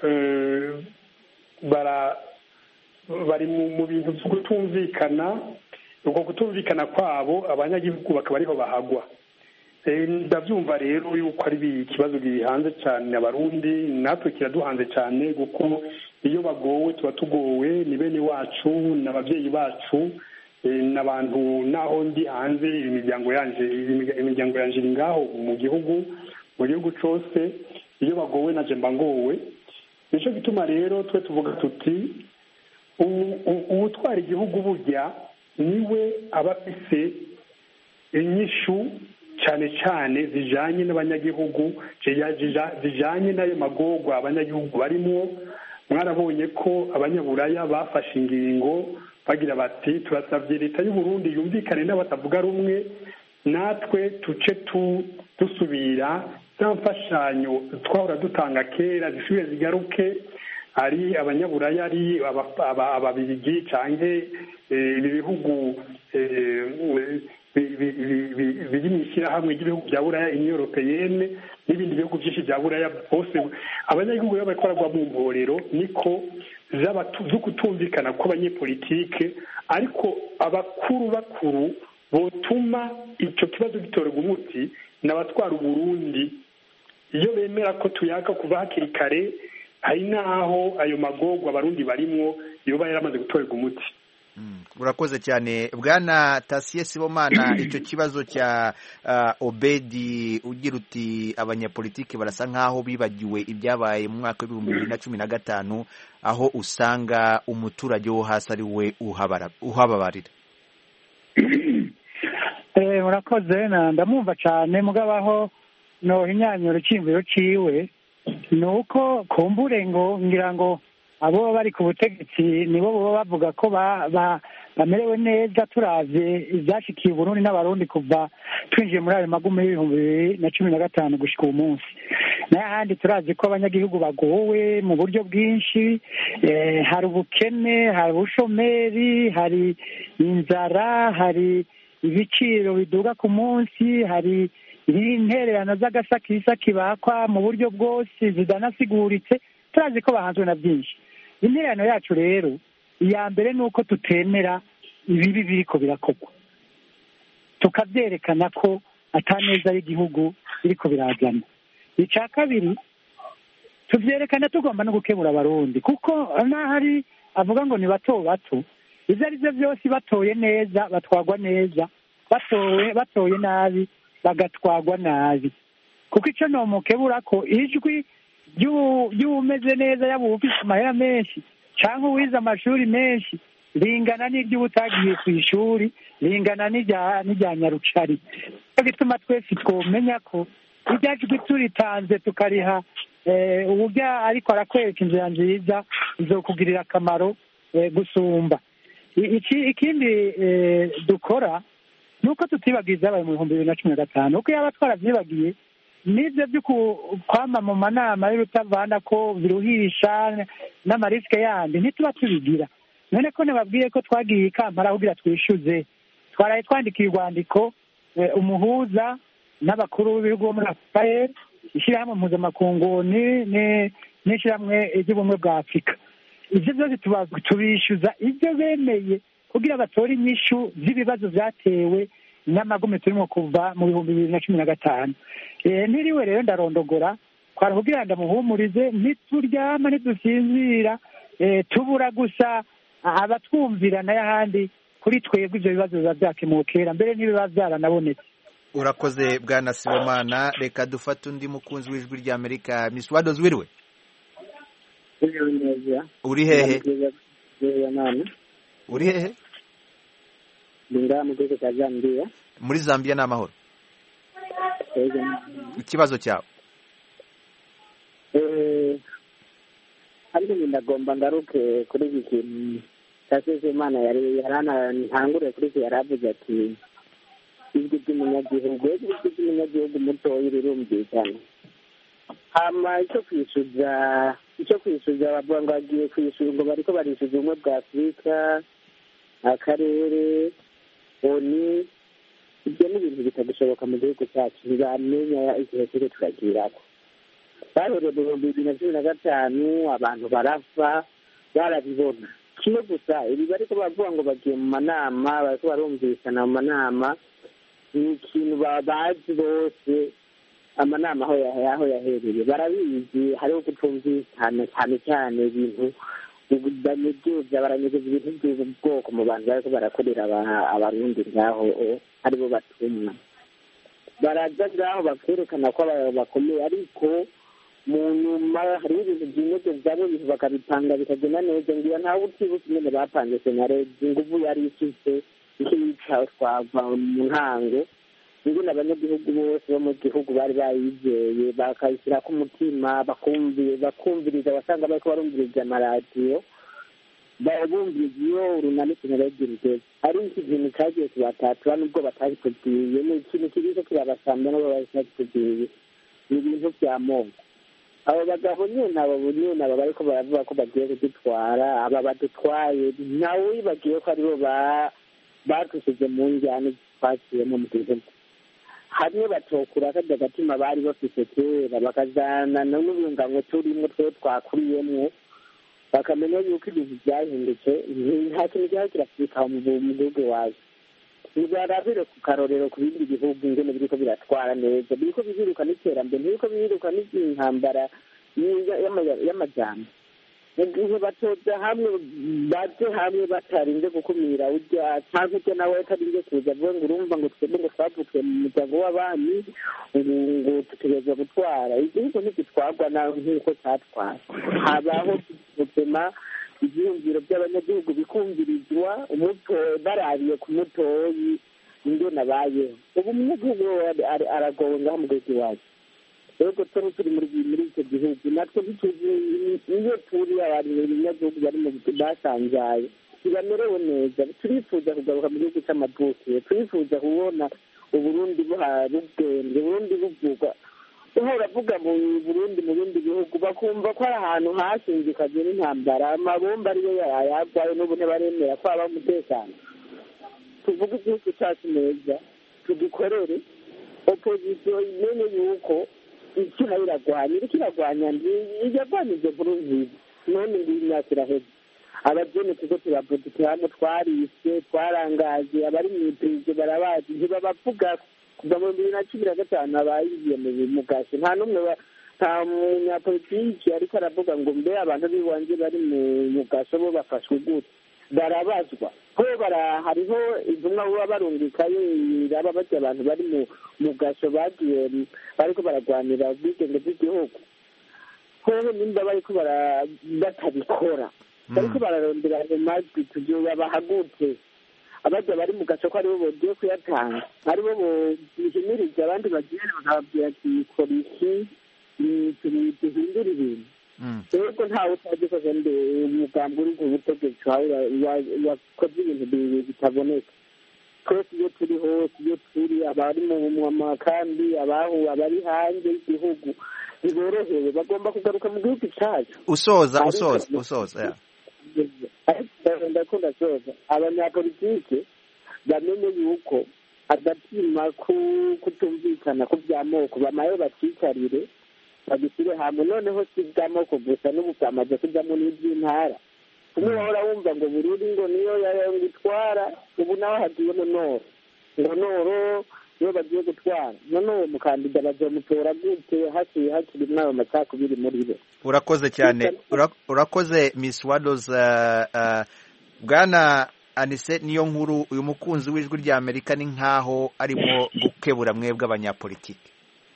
bari mu bintu byo kutumvikana. Ubwo kutumvikana kwabo abanyagihugu bakaba ariho bahagwa. Ndabyumva rero yuko ari ikibazo gihanze cyane abarundi, natwe kiraduhanze cyane, kuko iyo bagowe tuba tugowe, ni bene wacu n'ababyeyi bacu, n'abantu naho ndi hanze, imiryango yanje iri ngaho mu gihugu cyose, iyo bagowe naje mba ngowe. Nicyo gituma rero twe tuvuga tuti uwutwara igihugu burya niwe aba afise inyishu cyane cyane zijanye n'abanyagihugu zijanye n'ayo magorwa abanyagihugu barimo. Mwarabonye ko abanyaburaya bafashe ingingo bagira bati turasabye leta y'u Burundi yumvikane n'abatavuga rumwe, natwe tuce dusubira za mfashanyo twahora dutanga kera zisubire zigaruke, ari abanyaburaya ari ababirigi canke ibi bihugu biri mu ishyirahamwe ry'ibihugu bya buraya Union Européenne n'ibindi bihugu byinshi bya buraya bose. Abanyagihugu rero bariko baragwa mu mporero niko zo kutumvikana kw'abanyepolitike, ariko bakuru botuma icyo kibazo gitorerwa umuti n'abatwara Uburundi. Iyo bemera ko tuyaka kuva hakiri kare, hari n'aho ayo magorwa abarundi barimwo yoba yaramaze gutorerwa umuti. Urakoze cyane Bwana Tasiye Sibomana. Icyo kibazo cya Obedi ugira uti abanyapolitiki barasa nk'aho bibagiwe ibyabaye mu mwaka w'2015, aho usanga umuturage wo hasi ari we uhababarira. Murakoze, ndamwumva cyane mugabaho no inyanyuro cy'imviro ciwe nuko kumbure ngo ngira ngo abo bari ku butegetsi nibo baba bavuga ko bamerewe neza turavye ivyashikiye Burundi n'abarundi kuva twinjiye muri ayo magume y'2015 gushika uyu munsi. N'ahandi turazi ko abanyagihugu bagowe mu buryo bwinshi, hari ubukene, hari ubushomeri, hari inzara, hari ibiciro biduga ku munsi, hari intererano z'agasakisaki bakwa mu buryo bwose zidanasiguritse. Turazi ko bahanzwe na byinshi. Intererano yacu rero iya mbere ni uko tutemera ibibi biriko birakorwa, tukavyerekana ko ataneza y'igihugu biriko birazana. Ica kabiri, tuvyerekana tugomba no gukebura abarundi, kuko n'ahari avuga ngo ni bato bato, ivyo ari vyo vyose batoye neza batwagwa neza, batoye nabi bagatwagwa nabi. Kuko ico nomukebura ko ijwi ry'umeze neza yaba ufise amahera menshi canke uwize amashuri menshi ringana n'iry'ubutagiye ku ishuri, ringana n'irya nyarucari. Cyo gituma twese twomenya ko irya jwi turitanze tukariha uburyo ariko arakwereka inzira nziza izokugirira akamaro gusumba. Ikindi dukora nuko tutibagiza abaye mu 2015, uko yaba twaravyibagiye n'ibyo byo kwama mu manama y'urutavana ko biruhisha n'amarisike yandi ntituba tubigira. None ko nababwiye ko twagiye Kampala kugira twishyuze, twaraye twandikiye urwandiko umuhuza n'abakuru b'ibihugu bo muri Afurika, ishyirahamwe mpuzamakungu n'ishyirahamwe ry'ubumwe bwa Afurika. Ibyo byose tubishyuza ibyo bemeye kugira batore inyishu z'ibibazo byatewe n'amagume turimo kuva mu 2015. Ntiriwe rero ndarondogora kwara kugira ndamuhumurize, ntituryama ntidusinzira, tubura gusa abatwumvira n'ayahandi kuri twebwe ibyo bibazo biba byakemuwe kera mbere ntibiba byaranabonetse. Urakoze Bwana Sibomana. Reka dufate undi mukunzi w'ijwi rya Amerika. Miss Wadoz, wiriwe? Uri hehe? Uri hehe? Mu gihugu cya Zambia. Muri Zambia ni amahoro? Ikibazo cyawe? Ariko ndagomba ngaruke kuri iki kintu Tasiye Imana ntangure kuri iki yaravuze ati ijwi ry'umunyagihugu mutoya rirumvikana. Hama icyo kwishyuza bavuga ngo bagiye kwishyura ngo bariko barishyuza ubumwe bwa Afurika, akarere, ONU. Ibyo ni ibintu bitagishoboka mu gihugu cyacu, ntibamenya igihe turi turagirako. Bahereye mu 2015 abantu barapfa, barabibona. Kimwe gusa ibi bariko bavuga ngo bagiye mu manama, bariko barumvikana mu manama, ni ikintu bazi bose. Amanama aho yahereye barabizi, hariho kutumvikana cyane ibintu baranyegeza ibintu by'ubwoko mu bantu bariko barakorera abarundi ngaho aribo batumwa. Baraza ngaho bakerekana ko bakomeye, ariko mu nyuma hariho ibintu by'inyegeza ibintu bakabipanga bikagenda neza. Ngira ntawe utibuka ingene bapanze senarede, inguvu yari ifise icyo yitaho twava mu ntango ingene abanyagihugu bose bo mu gihugu bari bayizeye bakayishyira ku mutima bakumviriza wasanga bariko barumviriza amaradiyo bumviriza iyo urunani kinaradiyo rugeze ari iki kintu cagiye kubatatura nubwo batabikubwiye ni ikintu kiriko kirabasambya nabo batabikubwiye ni ibintu vy'amoko abo bagabo nyene abo bariko baravuga ko bagiye kudutwara aba badutwaye ntawe wibagiye ko aribo batusize mu njyana twaciyemo mu gihugu hamwe batokura akarya agatima bari bafise kera bakazana n'ubungango turimwo twe twakuriyemwo bakamenya yuko ibintu byahindutse nta kintu cyaba kirafurika mu gihugu iwacu ntibarabire ku karorero ku bindi bihugu ingene biriko biratwara neza biriko bihiruka n'iterambere ntibiriko bihiruka n'intambara y'amajambo mu gihe batoza hamwe baje hamwe batarinze gukumira urya canke urya nawe atarinze kuza avuge ngo urumva ngo twebwe ngo twavukiye mu muryango w'abami ngo dutegerezwa gutwara igihugu ntigitwarwa nawe nk'uko catwara habaho gupima ivyiyumviro by'abanyagihugu bikumvirizwa barabiye ku mutoyi ingene abayeho ubu umunyagihugu aragowe ngaho mu gihugu iwacu rero turi muri icyo gihugu natwe ntituzi iyo turi abanyagihugu bari mu basanzaye ntibamerewe neza turifuza kugaruka mu gihugu c'amavukiro turifuza kubona uburundi bubwenge uburundi buvugwa uhora avuga mu burundi mu bindi bihugu bakumva ko ari ahantu hashinzikajwe n'intambara amabomba ariyo yayagwayo n'ubu ntibaremera ko haba umutekano tuvuge igihugu cacu neza tugikorere opozisiyo imenye yuko ikira iragwanya iriko iragwanya iragwanije nkuru nziza none ngiyi imyaka iraheze abajene tuko turavuduka hamwe twarishe twarangaje abari mw'iperereza barabazi ntibabavuga kuva mu 2015 abayiyemeje mu gasho nta n'umwe nta munyapolitiki ariko aravuga ngo mbe abantu b'iwanje bari mu gasho bo bafashwe gute barabazwa ko hariho intumwa baba barungikayo iraba bati abantu bari mu gasho bagiye bariko baragwanira ubwigenge bw'igihugu hoho nimba bariko batabikora bariko bararondera ayo majwi bahagutse abaja bari mu gace ko aribo bogiye kuyatanga aribo bohimiriza abandi bagire bakababwira ati kora iki duhindura ibintu rero ntawe utagikoze mbe umugambi uri ku butegetsi wakoze ibintu bitaboneka twese iyo turi hose iyo turi abari mu makambi abari hanze y'igihugu ntiborohewe bagomba kugaruka mu gihugu cyacu usoza ndakunda soza abanyapolitike bamenye yuko agatima kutumvikana ku by'amoko bamaye bacicarire bagishyire hamwe noneho si iby'amoko gusa n'ubu byamaze kujyamo n'iby'intara umwe wahora wumva ngo bururi ngo niyo yayangitwara ubu nawe hagiyemo noro niyo bagiye gutwara none uwo mukandida bazomutora gute hakiri n'ayo macakubiri muri bo urakoze cyane urakoze Miss Wadoz bwana Anise niyo nkuru uyu mukunzi w'ijwi rya Amerika ni nkaho arimo gukebura mwebwe abanyapolitiki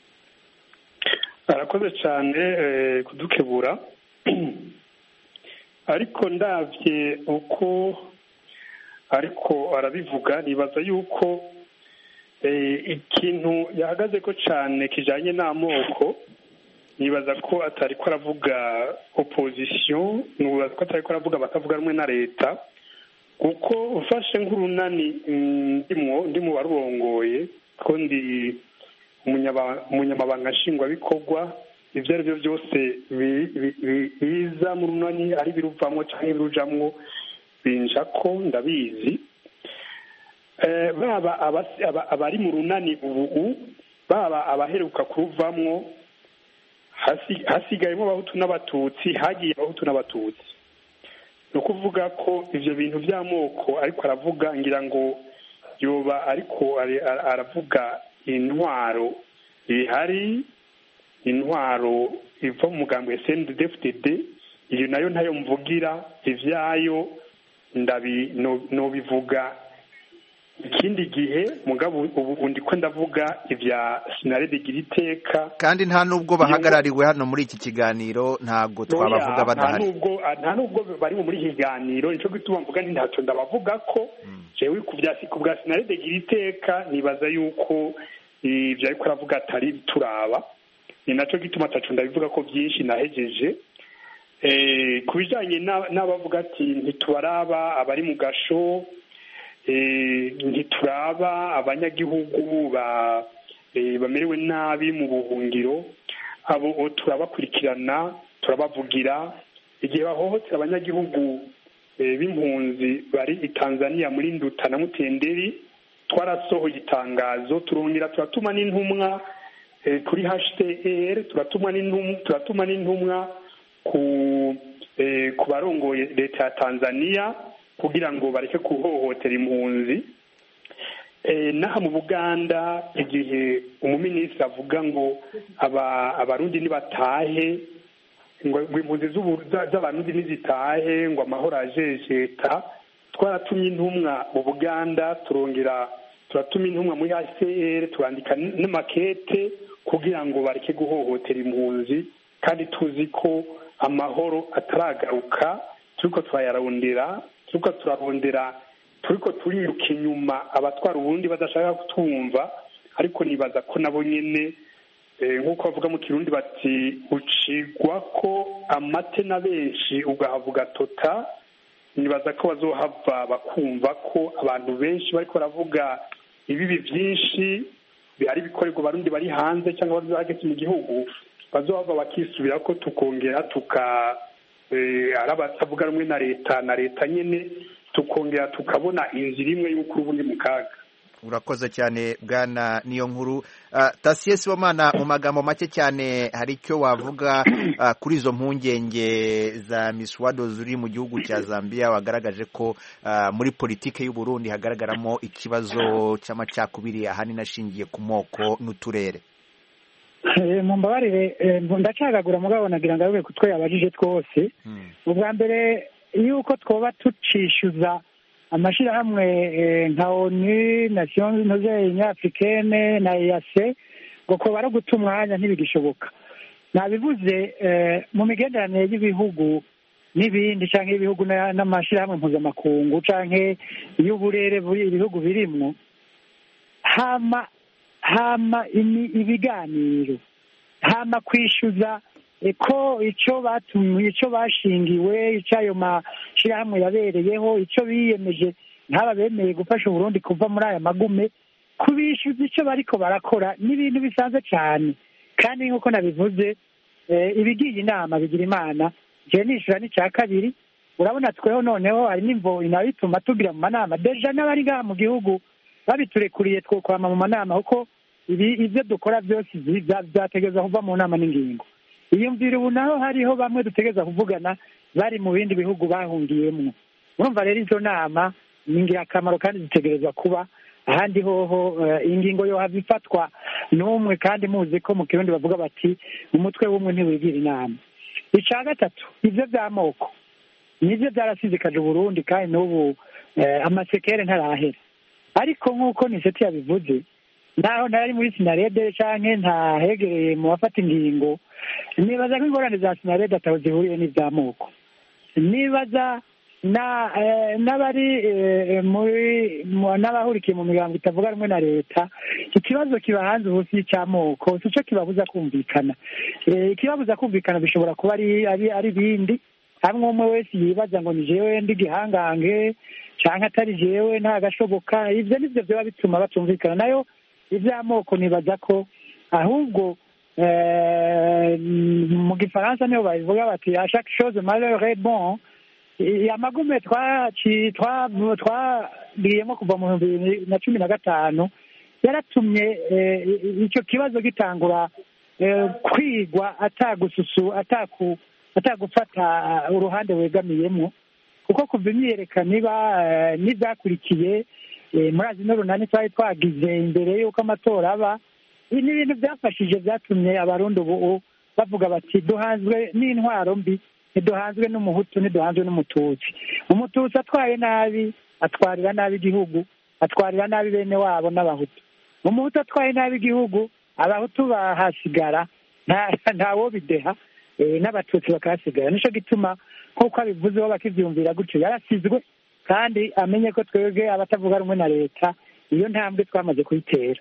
arakoze cyane kudukebura ariko ndavye uko ariko arabivuga nibaza yuko ikintu yahagaze ko cyane kijanye n'amoko nibaza ko atari ko aravuga opposition nibaza ko atari ko aravuga batavuga rumwe na leta kuko ufashe nk'urunani ndi mu barurongoye ko ndi umunyamabanga nshingwabikorwa ibyo ari byo byose biza mu runani ari biruvamwo cyangwa birujamwo binja ko ndabizi baba abari mu runani ubu baba abaheruka kuruvamwo hasigayemo abahutu n'abatutsi hagiye abahutu n'abatutsi ni ukuvuga ko ivyo bintu by'amoko ariko aravuga ngira ngo yoba ariko aravuga intwaro ihari intwaro iva mu mugambi wa CNDD-FDD iyo nayo ntayo mvugira ivyayo nobivuga ikindi gihe mugabo ubu ndiko ndavuga ivya Sinarede Giriteka kandi nta nubwo bahagarariwe hano muri iki kiganiro ntago twabavuga badahari nta nubwo bari muri kiganiro nico gituma mvuga nti ntaco ndabavuga ko jewe ku bwa Sinarede Giriteka nibaza yuko ibyo ariko aravuga atari turaba, ni nacyo gituma atacu ndabivuga ko byinshi nahejeje. Ku bijyanye n'abavuga ati ntitubaraba abari mu gasho, ntituraba abanyagihugu bamerewe nabi mu buhungiro, abo turabakurikirana turabavugira. Igihe bahohotera abanyagihugu b'impunzi bari i Tanzania muri Nduta na Mutenderi, twarasohoye itangazo, turongera turatuma n'intumwa kuri HCR, turatuma n'intumwa ku barongoye leta ya Tanzania kugira ngo bareke kuhohotera impunzi. Naha mu Buganda, igihe umuminisitiri avuga ngo abarundi nibatahe, ngo impunzi z'abarundi nizitahe, ngo amahoro ajejeta, twaratumye intumwa mu Buganda, turongera turatuma intumwa muri HCR, turandika n'amakete kugira ngo bareke guhohotera impunzi, kandi tuzi ko amahoro ataragaruka, turiko turiruka inyuma abatwara ubundi badashaka kutwumva. Ariko nibaza ko nabo nyene nk'uko bavuga mu Kirundi bati ucigwa ko amate na benshi ugahavuga tota. Nibaza ko bazohava bakumva ko abantu benshi bariko baravuga ibibi byinshi bihari bikorerwa abarundi bari hanze cyangwa bari hagati mu gihugu, bazohava bakisubira ko tukongera arabatavuga rumwe na leta nyene, tukongera tukabona inzira imwe y'uko ubundi mu kaga. Urakoze cyane bwana niyo nkuru. Tasiye Sibomana, mu magambo make cyane, hari icyo wavuga kuri izo mpungenge za Miswado zuri mu gihugu cya Zambia, wagaragaje ko muri politike y'u Burundi hagaragaramo ikibazo cy'amacakubiri ahanini ashingiye ku moko n'uturere? Mumbabarire, ndacagagura mugabo nagira ngo abe kutwe yabajije twose. Ubwa mbere yuko twoba tucishuza amashirahamwe nka ONU, Nations Unies Africaine na EAC ngo ko bari guta umwanya ntibigishoboka. Nabivuze mu migenderanire y'ibihugu n'ibindi canke ibihugu n'amashirahamwe mpuzamakungu canke y'uburere ibihugu birimwo, hama ibiganiro, hama kwishyuza ko icyo batumye, icyo bashingiwe, icyo ayo mashyirahamwe yabereyeho, icyo biyemeje nk'aba bemeye gufasha Uburundi kuva muri aya magume, kubishyuza icyo bariko barakora n'ibintu bisanzwe cyane. Kandi nk'uko nabivuze, ibigiye inama bigira imana. Je nishura n'icya kabiri, urabona tweho noneho hari n'imvo inabituma tugira mu manama deja n'abari ngaha mu gihugu babiturekuriye twokwama mu manama, kuko ibyo dukora byose byategeza kuva mu nama n'ingingo. Iyumvira ubu naho hariho bamwe dutegeza kuvugana bari mu bindi bihugu bahungiyemo. Urumva rero izo nama ni ingirakamaro kandi zitegerezwa kuba. Ahandi hoho ingingo yohava ifatwa n'umwe, kandi muzi ko mu Kirundi bavuga bati umutwe w'umwe ntiwigira inama. Icya gatatu, ibyo by'amoko nibyo byarasizikaje Burundi, kandi n'ubu amasekere ntarahera. Ariko nk'uko Niseti yabivuze, naho ntari muri Sinarede canke ntahegereye mu bafata ingingo, nibaza ko ingorane za Sinarede ataho zihuriye n'ivy'amoko. Nibaza n'abari n'abahurikiye mu migambo itavuga rumwe na leta, ikibazo kiba hanze ubu si icy'amoko, si cyo kibabuza kumvikana. Ikibabuza kumvikana bishobora kuba ari bindi, hamwe umwe wese yibaza ngo ni jewe ndi gihangange canke atari jewe ntagashoboka. Ivyo nivyo vyoba bituma batumvikana. Nayo ivy'amoko nibaza ko ahubwo mu gifaransa niho babivuga bati a chaque chose malheur est bon. Amagume twagiyemo kuva mu 2015 yaratumye icyo kibazo gitangura kwigwa atagufata uruhande wegamiyemo, kuko kuva imyiyerekano iba n'ibyakurikiye murazi n'urunani twari twagize imbere y'uko amatora aba, ni ibintu byafashije, byatumye abarundi ubu bavuga bati duhanzwe n'intwaro mbi, ntiduhanzwe n'umuhutu, ntiduhanzwe n'umututsi. Umututsi atwaye nabi atwarira nabi igihugu, atwarira nabi bene wabo n'abahutu. Umuhutu atwaye nabi igihugu, abahutu bahasigara ntawo bideha, n'abatutsi bakahasigara. Nico gituma nk'uko abivuzeho bakivyumvira gutyo yarasizwe, kandi amenye ko twebwe abatavuga rumwe na leta iyo ntambwe twamaze kuyitera.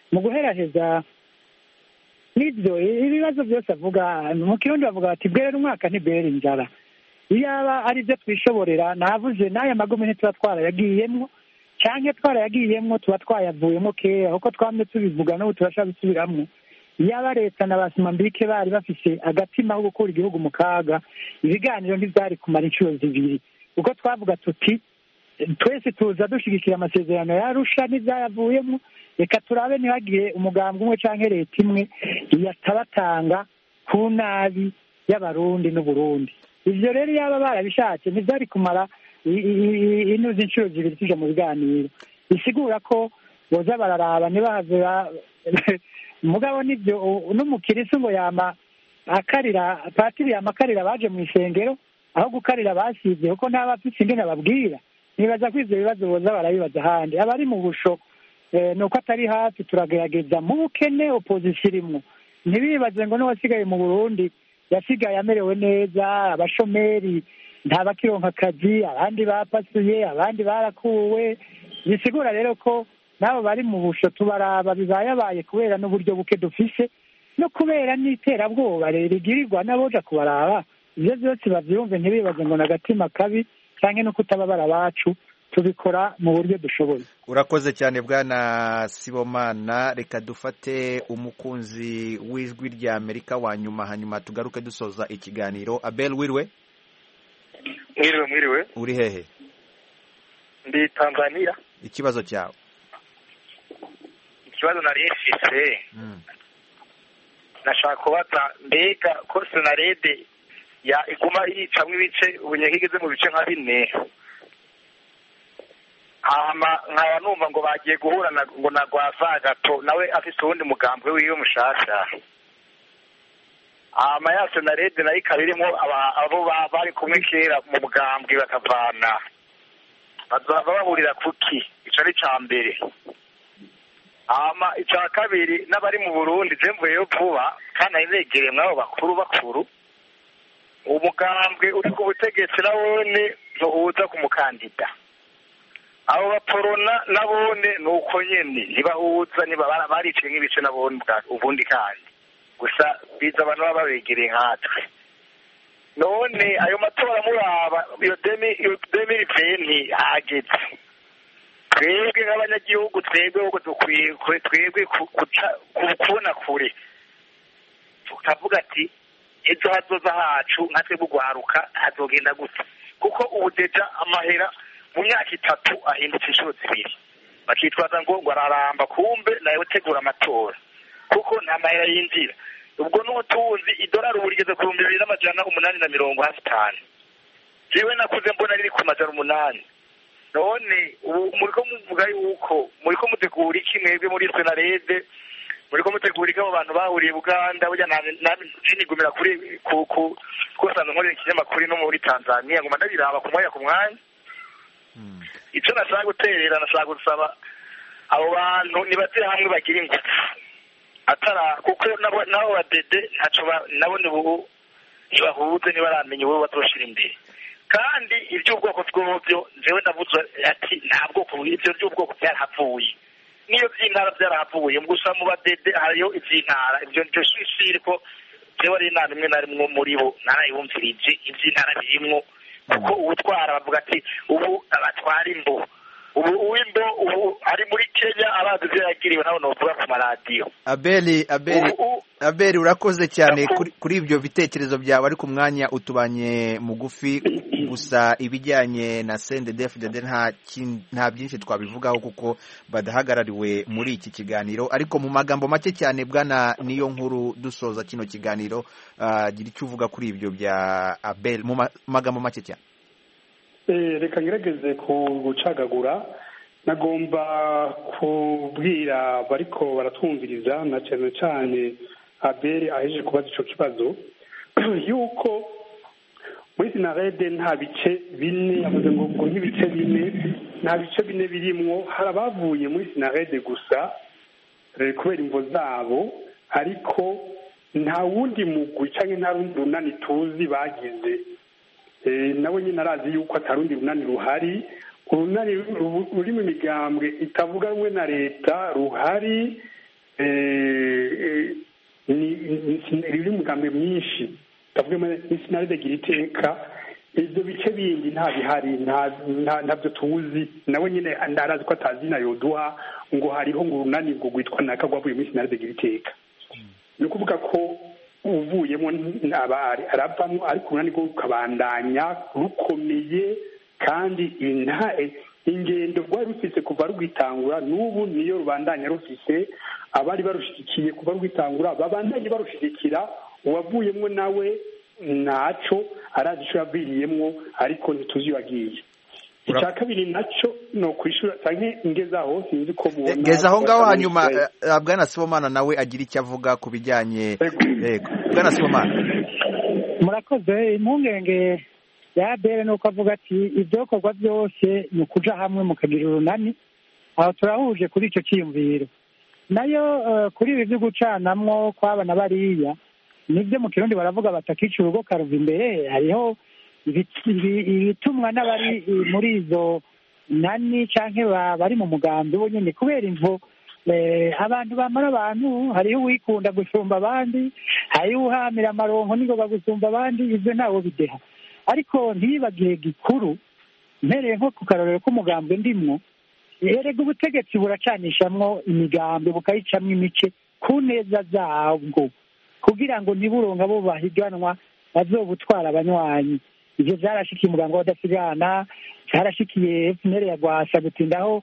mu guheraheza n'ibyo ibibazo byose avuga mu kirundi bavuga bati bwerera umwaka ntibwerera inzara iyaba ari byo twishoborera navuze n'aya magome ntituba twarayagiyemwo cyangwa twarayagiyemwo tuba twayavuyemo kera kuko twamye tubivuga n'ubu turashaka gusubiramwo iyaba leta na basimambike bari bafise agatima ko gukura igihugu mu kaga ibiganiro ntibyari kumara inshuro zibiri kuko twavuga tuti twese tuza dushyigikira amasezerano yarusha n'ibyayavuyemo reka turabe ntihagire umugambwe umwe cyangwa leta imwe yatabatanga ku nabi y'abarundi n'uburundi ibyo rero yaba barabishatse ntibyari kumara inuzi inshuro zibiri tujya mu biganiro bisigura ko boza bararaba ntibahave mugabo nibyo n'umukirisu ngo yama akarira patiri yama akarira baje mu isengero aho gukarira basibye kuko n'abafite ingene babwira nibaza ko ivyo bibazo boza barabibaza ahandi abari mu busho nuko atari hafi turagerageza mu bukene opozisiyo irimwo ntibibaze ngo n'uwasigaye mu Burundi yasigaye amerewe neza abashomeri ntabakironka akazi abandi bapasuye abandi barakuwe bisigura rero ko nabo bari mu busho tubaraba bibayabaye kubera n'uburyo buke dufise no kubera n'iterabwoba rigirirwa n'aboja kubaraba ivyo vyose bavyumve ntibibaze ngo n'agatima kabi canke no kutababara bacu tubikora mu buryo dushoboye. Urakoze cyane bwana Sibomana, reka dufate umukunzi w'ijwi rya Amerika wa nyuma hanyuma tugaruke dusoza ikiganiro. Abel wiriwe? Mwiriwe. Uri hehe? Ndi Tanzania. Ikibazo cyawe? Ikibazo nari mfise nashaka kubaza mbega ko Senarede ya iguma yicamwe ibice ubunyahigeze mu bice nka bine nkaba numva ngo bagiye guhura ngo na Rwasagato nawe afise uwundi mugambwe wiwe mushasha ya Senarede nayo ikaba irimo abo bari kumwe kera mu mugambwe bakavana bazohava bahurira kuki ico ni ca mbere icya kabiri n'abari mu Burundi mvuyeyo vuba kandi ari begereye mw'abo bakuru umugambwe uri ku butegetsi nabone ntuhuza ku mukandida abo baporona nabone ni uko nyene ntibahuza bariciye nk'ibice nabone ubundi kandi gusa biza abantu baba babegereye nkatwe none ayo matora muraba iyo 2020 hageze twebwe nk'abanyagihugu twebwe uko dukwiye twebwe kubona kure tukavuga ati ejo hazoza hacu nka twebwe guharuka hazogenda gusa kuko ubu deja amahera mu myaka 3 ahindutse inshuro zibiri bakitwaza ngo araramba kumbe nayo tegura amatora kuko nta mahera yinjira ubwo n'ubutunzi idolari ubu rigeze ku 2,850 jewe nakuze mbona riri ku 800 none ubu muriko muvuga yuko muriko mutegura iki mwebwe muri Senarede muriko mutegura iki abo bantu bahuriye Uganda burya nigumira kuri kusanzwe nkore ikinyamakuru no muri Tanzania ngoma ndabiraba ku mwanya ico nashaka guterera nashaka gusaba abo bantu nibaze hamwe bagira ingufu atara kuko nabo badede ntaco nabone ubu ntibahuze nibaramenye uwo batoshira imbere kandi iby'ubwoko bw'ubyo jewe ndavuze ati ntabwo ku ibyo by'ubwoko byarahavuye niyo by'intara byarahavuye gusa mu badede hariyo iby'intara ibyo nicyo shishiri ko jewe ari inama imwe na rimwe muri bo narayumvirije iby'intara birimwo kuko ubutwara bavuga ati ubu abatwara imbo ubu ari muri Kenya abazi ibyo yagiriwe nabo novuga ku maradiyo. Abeli urakoze cyane kuri ibyo bitekerezo byawe ariko umwanya utubanye mugufi gusa ibijyanye na CNDD-FDD nta byinshi twabivugaho kuko badahagarariwe muri iki kiganiro ariko mu magambo make cyane bwana niyo nkuru dusoza kino kiganiro gira icyo uvuga kuri ibyo bya Abel mu magambo make cyane. Reka ngerageze gucagagura nagomba kubwira bariko baratwumviriza na cyane cyane Abel aheje kubaza ico kibazo yuko muri Senarede nta bice bine yavuze ngo nk'ibice bine nta bice bine birimwo hari abavuye muri Senarede gusa kubera imvo zabo ariko nta wundi mugwi canke nta rundi runani tuzi bagize nawe nyine arazi yuko atarundi runani ruhari urunani ruri mu migambwe itavuga rumwe na leta ruhari riri umugambi myinshi ndavuga n'Sinarede gira iteka ibyo bice bindi nta bihari ntabyo tuzi nawe nyine ndarazi ko atazi na yoduha ngo hariho ngo urunani ngo rwitwa naka rwavuye muri Sinarede gira iteka ni ukuvuga ko uvuyemo aravamo ariko urunani rwo rukabandanya rukomeye kandi ingendo rwari rufise kuva rwitangura n'ubu niyo rubandanya rufise abari barushigikiye kuva rwitangura babandanye barushigikira uwavuyemo nawe naco arazi ico yaviriyemwo ariko ntituzi wagiye icya kabiri naco no kwishura canke ngezaho sinzi ko mubona ngezaho ngaho hanyuma Bwana Sibomana nawe agira icyo avuga ku bijyanye yego Bwana Sibomana murakoze impungenge ya bere nuko avuga ati ibyokorwa byose ni ukuja hamwe mukagira urunani aho turahuje kuri icyo cyiyumviro nayo kuri ibi byo gucanamwo kw'abana bariya nibyo mu kirundi baravuga batakica urugo karuva imbere hariho ibitumwa n'abari muri izo nani canke bari mu mugambi bo nyene kubera imvo abantu bamara abantu hariho uwikunda gusumba abandi hariho uhamira amaronko n'ingoga gusumba abandi ivyo ntawo bideha ariko ntibagihe gikuru mpereye nko ku karorero k'umugambi ndimwo erega ubutegetsi buracanishamwo imigambi bukayicamwo imice ku neza zabwo kugira ngo ntiburonga abo bahiganwa bazobutwara abanywanyi ivyo vyarashikiye umugambi w'abadasigana vyarashikiye FNL ya Rwasa gutindaho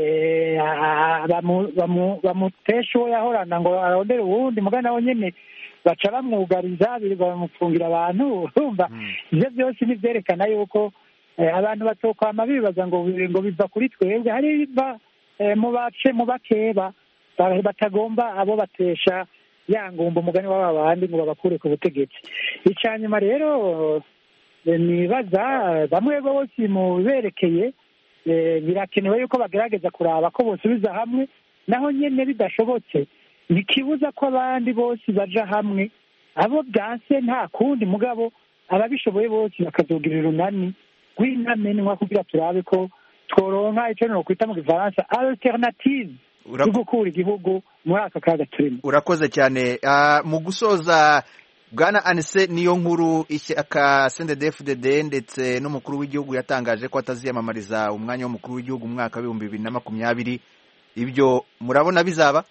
bamutesha uwo yahorana ngo arondere uwundi mugana nawe nyene baca bamwugariza birirwa bamufungira abantu urumva ivyo vyose nivyerekana yuko abantu batokwama bibaza ngo biva kuri twebwe hari biva mu bakeba batagomba abo batesha yangumba umugani w'aba bandi ngo babakure ku butegetsi icanyuma rero nibaza bamwe bose mu berekeye birakenewe yuko bagerageza kuraba ko bosubiza hamwe naho nyene bidashobotse ntikibuza ko abandi bose baja hamwe abo byanse nta kundi mugabo ababishoboye bose bakazogirira urunani rw'intamenwa kugira turabe ko tworonka ico nokwita mu gifaransa alternative yo gukura igihugu muri aka kaga turimo. Urakoze cyane mu gusoza Bwana Anise niyo nkuru ishyaka CNDD-FDD ndetse n'umukuru w'igihugu yatangaje ko ataziyamamariza umwanya w'umukuru w'igihugu mu mwaka wa 2020 ibyo murabona bizaba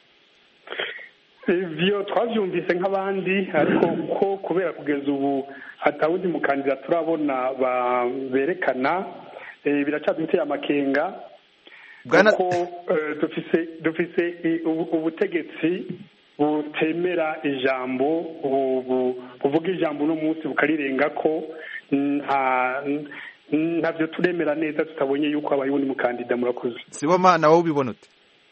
ivyo twavyumvise nk'abandi ariko ko kubera kugeza ubu hatawundi mukandida turabona berekana biracaduteye amakenga kuko dufise ubutegetsi butemera ijambo buvuga ijambo uno munsi bukarirenga ko ntabyo turemera neza tutabonye yuko habaye uwundi mukandida. Murakoze. Sibomana wowe ubibona ute?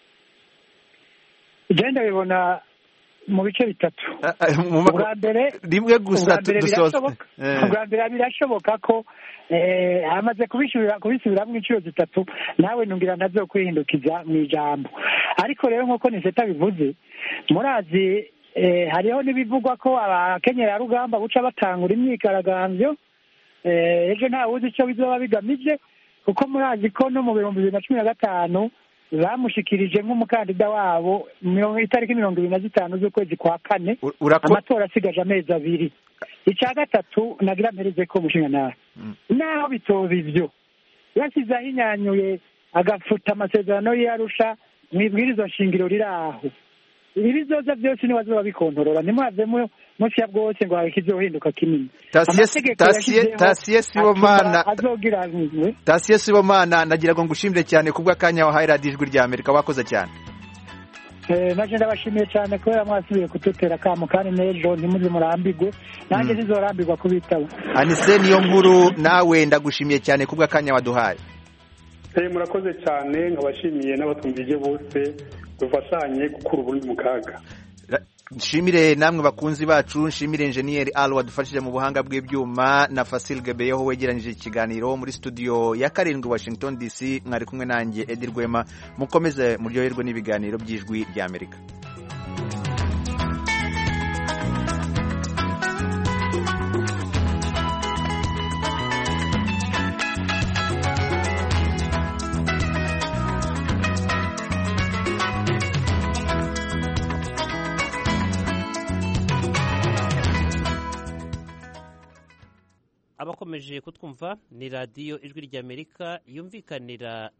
Igenda bibona mu bice bitatu. Ubwa mbere rimwe gusa dusoza. Ubwa mbere birashoboka ko amaze kubisubiramo inshuro zitatu nawe nungira nazo kwihindukiza mu ijambo ariko rero nk'uko Niseta bivuze murazi hariho n'ibivugwa ko abakenyera rugamba buca batangura imyigaragambyo ejo ntawuzi icyo bizoba bigamije kuko murazi ko no mu 2015 bamushikirije nk'umukandida wabo itariki 25 z'ukwezi kwa kane amatora asigaje amezi abiri. Icya gatatu nagira mpereze ko mushinga naho bitoba ivyo yasizaho inyanyuye agafuta amasezerano y'Arusha mwibwirizo shingiro riraho ibizoza byose ni bazoba bikontorora nimwavemo munsi ya bwose ngo hakizohinduka kinini. Tasiye Sibomana nagira ngo ngushimire cyane kubwa kanya wahaye Radio Ijwi rya Amerika wakoze cyane. Naje ndabashimiye cyane kubera mwasubiye kututera kamo kandi n'ejo ntimuze murambigwe nanjye nizorambirwa kubitaba. Anise niyo nkuru nawe ndagushimiye cyane kubwa kanya waduhaye. Murakoze cyane nkabashimiye n'abatumvije bose dufashanye gukura ubundi mu kaga. Nshimire namwe bakunzi bacu, nshimire Engineer Al wadufashije mu buhanga bw'ibyuma na Fasil Gebeyeho wegeranije ikiganiro muri studio ya 7 Washington DC. Mwari kumwe nanjye Edi Rwema, mukomeze muryoherwe n'ibiganiro by'Ijwi rya Amerika. abakomeje kutwumva ni radiyo ijwi ry'Amerika yumvikanira